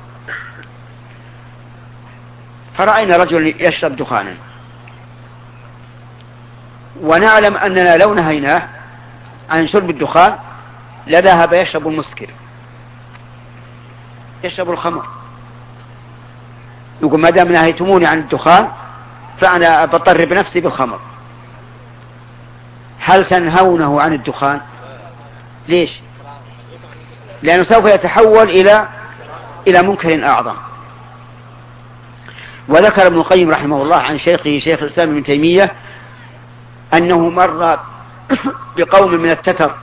Speaker 1: فرأينا رجل يشرب دخانا، ونعلم أننا لو نهيناه عن شرب الدخان لذهب يشرب المسكر، يشرب الخمر. يقول ما دام نهيتموني عن الدخان فأنا بضطر بنفسي بالخمر. هل تنهونه عن الدخان؟ ليش؟ لأنه سوف يتحول إلى إلى منكر أعظم. وذكر ابن القيم رحمه الله عن شيخه شيخ الإسلام ابن تيمية أنه مر بقوم من التتر،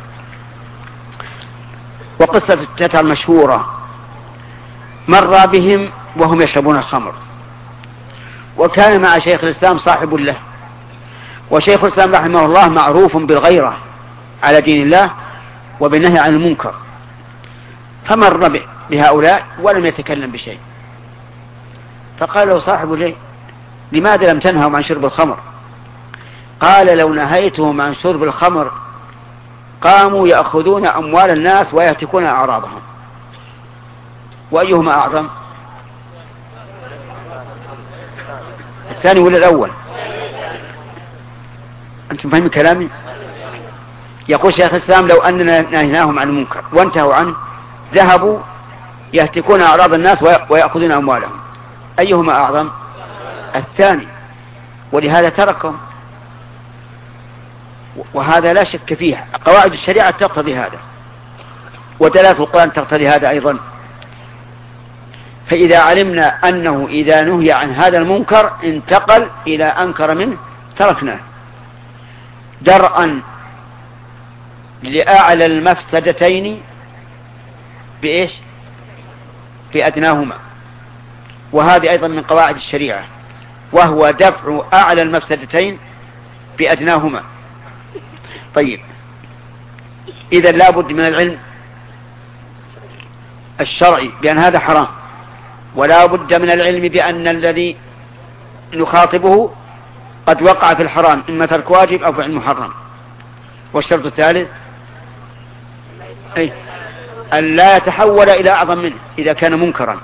Speaker 1: وقصة التتر مشهورة، مر بهم وهم يشربون الخمر، وكان مع شيخ الإسلام صاحب له، وشيخ الإسلام رحمه الله معروف بالغيرة على دين الله وبالنهي عن المنكر، فمر بهؤلاء ولم يتكلم بشيء. فقال له صاحب له: لماذا لم تنهوا عن شرب الخمر؟ قال: لو نهيتهم عن شرب الخمر قاموا يأخذون أموال الناس ويهتكون أعراضهم. وأيهما أعظم؟ الثاني ولا الأول؟ أنتم فاهمين كلامي؟ يقول شيخ الإسلام: لو أننا نهيناهم عن المنكر وانتهوا عنه ذهبوا يهتكون أعراض الناس ويأخذون أموالهم. أيهما أعظم؟ الثاني، ولهذا تركهم. وهذا لا شك فيه، قواعد الشريعة تقتضي هذا، ودلالة القرآن تقتضي هذا أيضا. فإذا علمنا أنه إذا نهي عن هذا المنكر انتقل إلى أنكر منه تركناه درءا لأعلى المفسدتين بإيش؟ بأدناهما. وهذه أيضا من قواعد الشريعة، وهو دفع أعلى المفسدتين بأدناهما. طيب، إذا لابد من العلم الشرعي بأن هذا حرام، ولا بد من العلم بأن الذي نخاطبه قد وقع في الحرام، إما ترك واجب أو فعل محرم. والشرط الثالث أي أن لا يتحول إلى أعظم منه إذا كان منكرا.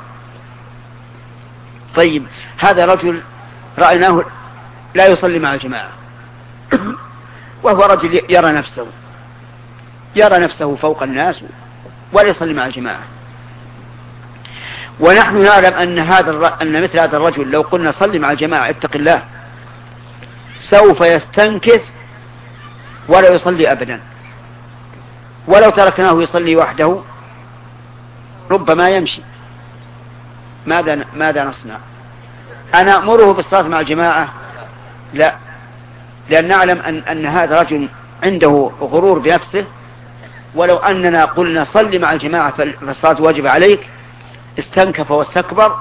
Speaker 1: طيب، هذا رجل رأيناه لا يصلي مع الجماعة، وهو رجل يرى نفسه يرى نفسه فوق الناس ولا يصلي مع الجماعة. ونحن نعلم أن هذا أن مثل هذا الرجل لو قلنا صلي مع الجماعة اتق الله سوف يستنكف ولا يصلي أبدا. ولو تركناه يصلي وحده ربما يمشي. ماذا ماذا نصنع؟ أنا أمره بالصلاة مع الجماعة؟ لا، لأن نعلم أن, أن هذا رجل عنده غرور بنفسه ولو أننا قلنا صل مع الجماعة فالصلاة واجب عليك استنكف واستكبر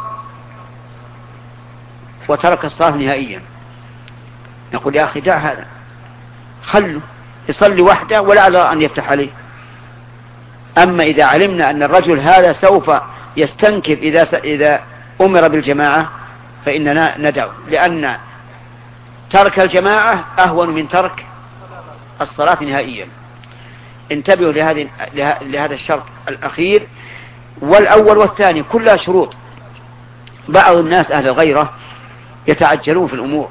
Speaker 1: وترك الصلاة نهائيا. نقول يا أخي دع هذا، خله يصلي وحده ولا أرى أن يفتح عليه. أما إذا علمنا أن الرجل هذا سوف يستنكف إذا إذا أمر بالجماعة فإننا ندعو، لأن ترك الجماعة أهون من ترك الصلاة نهائيا. انتبهوا لهذه لهذا الشرط الأخير، والأول والثاني كلها شروط. بعض الناس أهل الغيرة يتعجلون في الأمور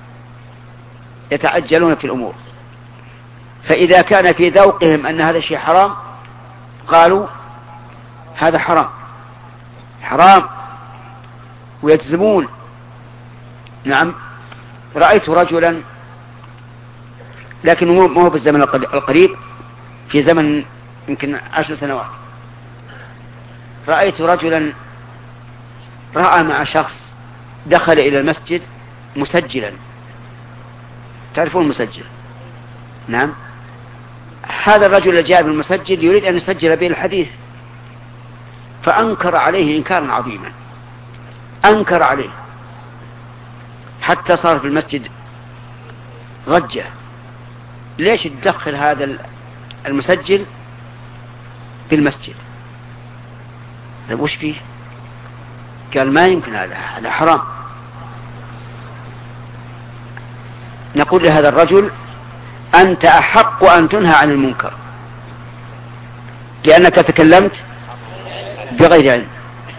Speaker 1: يتعجلون في الأمور فإذا كان في ذوقهم أن هذا الشيء حرام قالوا هذا حرام حرام ويجزمون. نعم، رأيت رجلا، لكن ما هو في الزمن القريب، في زمن يمكن عشر سنوات، رأيت رجلا رأى مع شخص دخل إلى المسجد مسجلا. تعرفون المسجل؟ نعم. هذا الرجل الذي جاء بالمسجل يريد أن يسجل به الحديث، فأنكر عليه إنكارا عظيما، أنكر عليه حتى صار في المسجد ضجة. ليش تدخل هذا المسجل بالمسجد؟ طيب وش فيه؟ قال ما يمكن، هذا هذا حرام. نقول لهذا الرجل أنت أحق أن تنهى عن المنكر لأنك تكلمت بغير علم.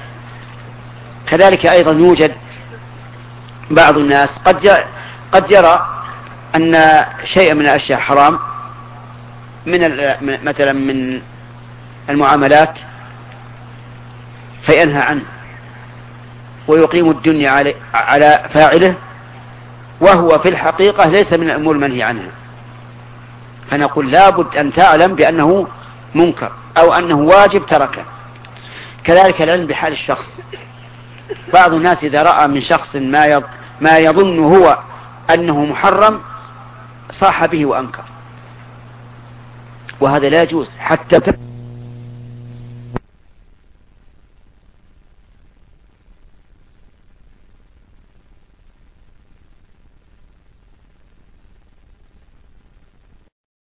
Speaker 1: كذلك أيضا يوجد بعض الناس قد قد يرى أن شيء من الأشياء حرام، من مثلا من المعاملات، فينهى عنه ويقيم الدنيا على على فاعله، وهو في الحقيقة ليس من الأمور المنهي عنها. فنقول لابد أن تعلم بأنه منكر أو أنه واجب تركه. كذلك العلم بحال الشخص. بعض الناس إذا رأى من شخص ما ما يظن هو أنه محرم صاح به وأنكر، وهذا لا يجوز حتى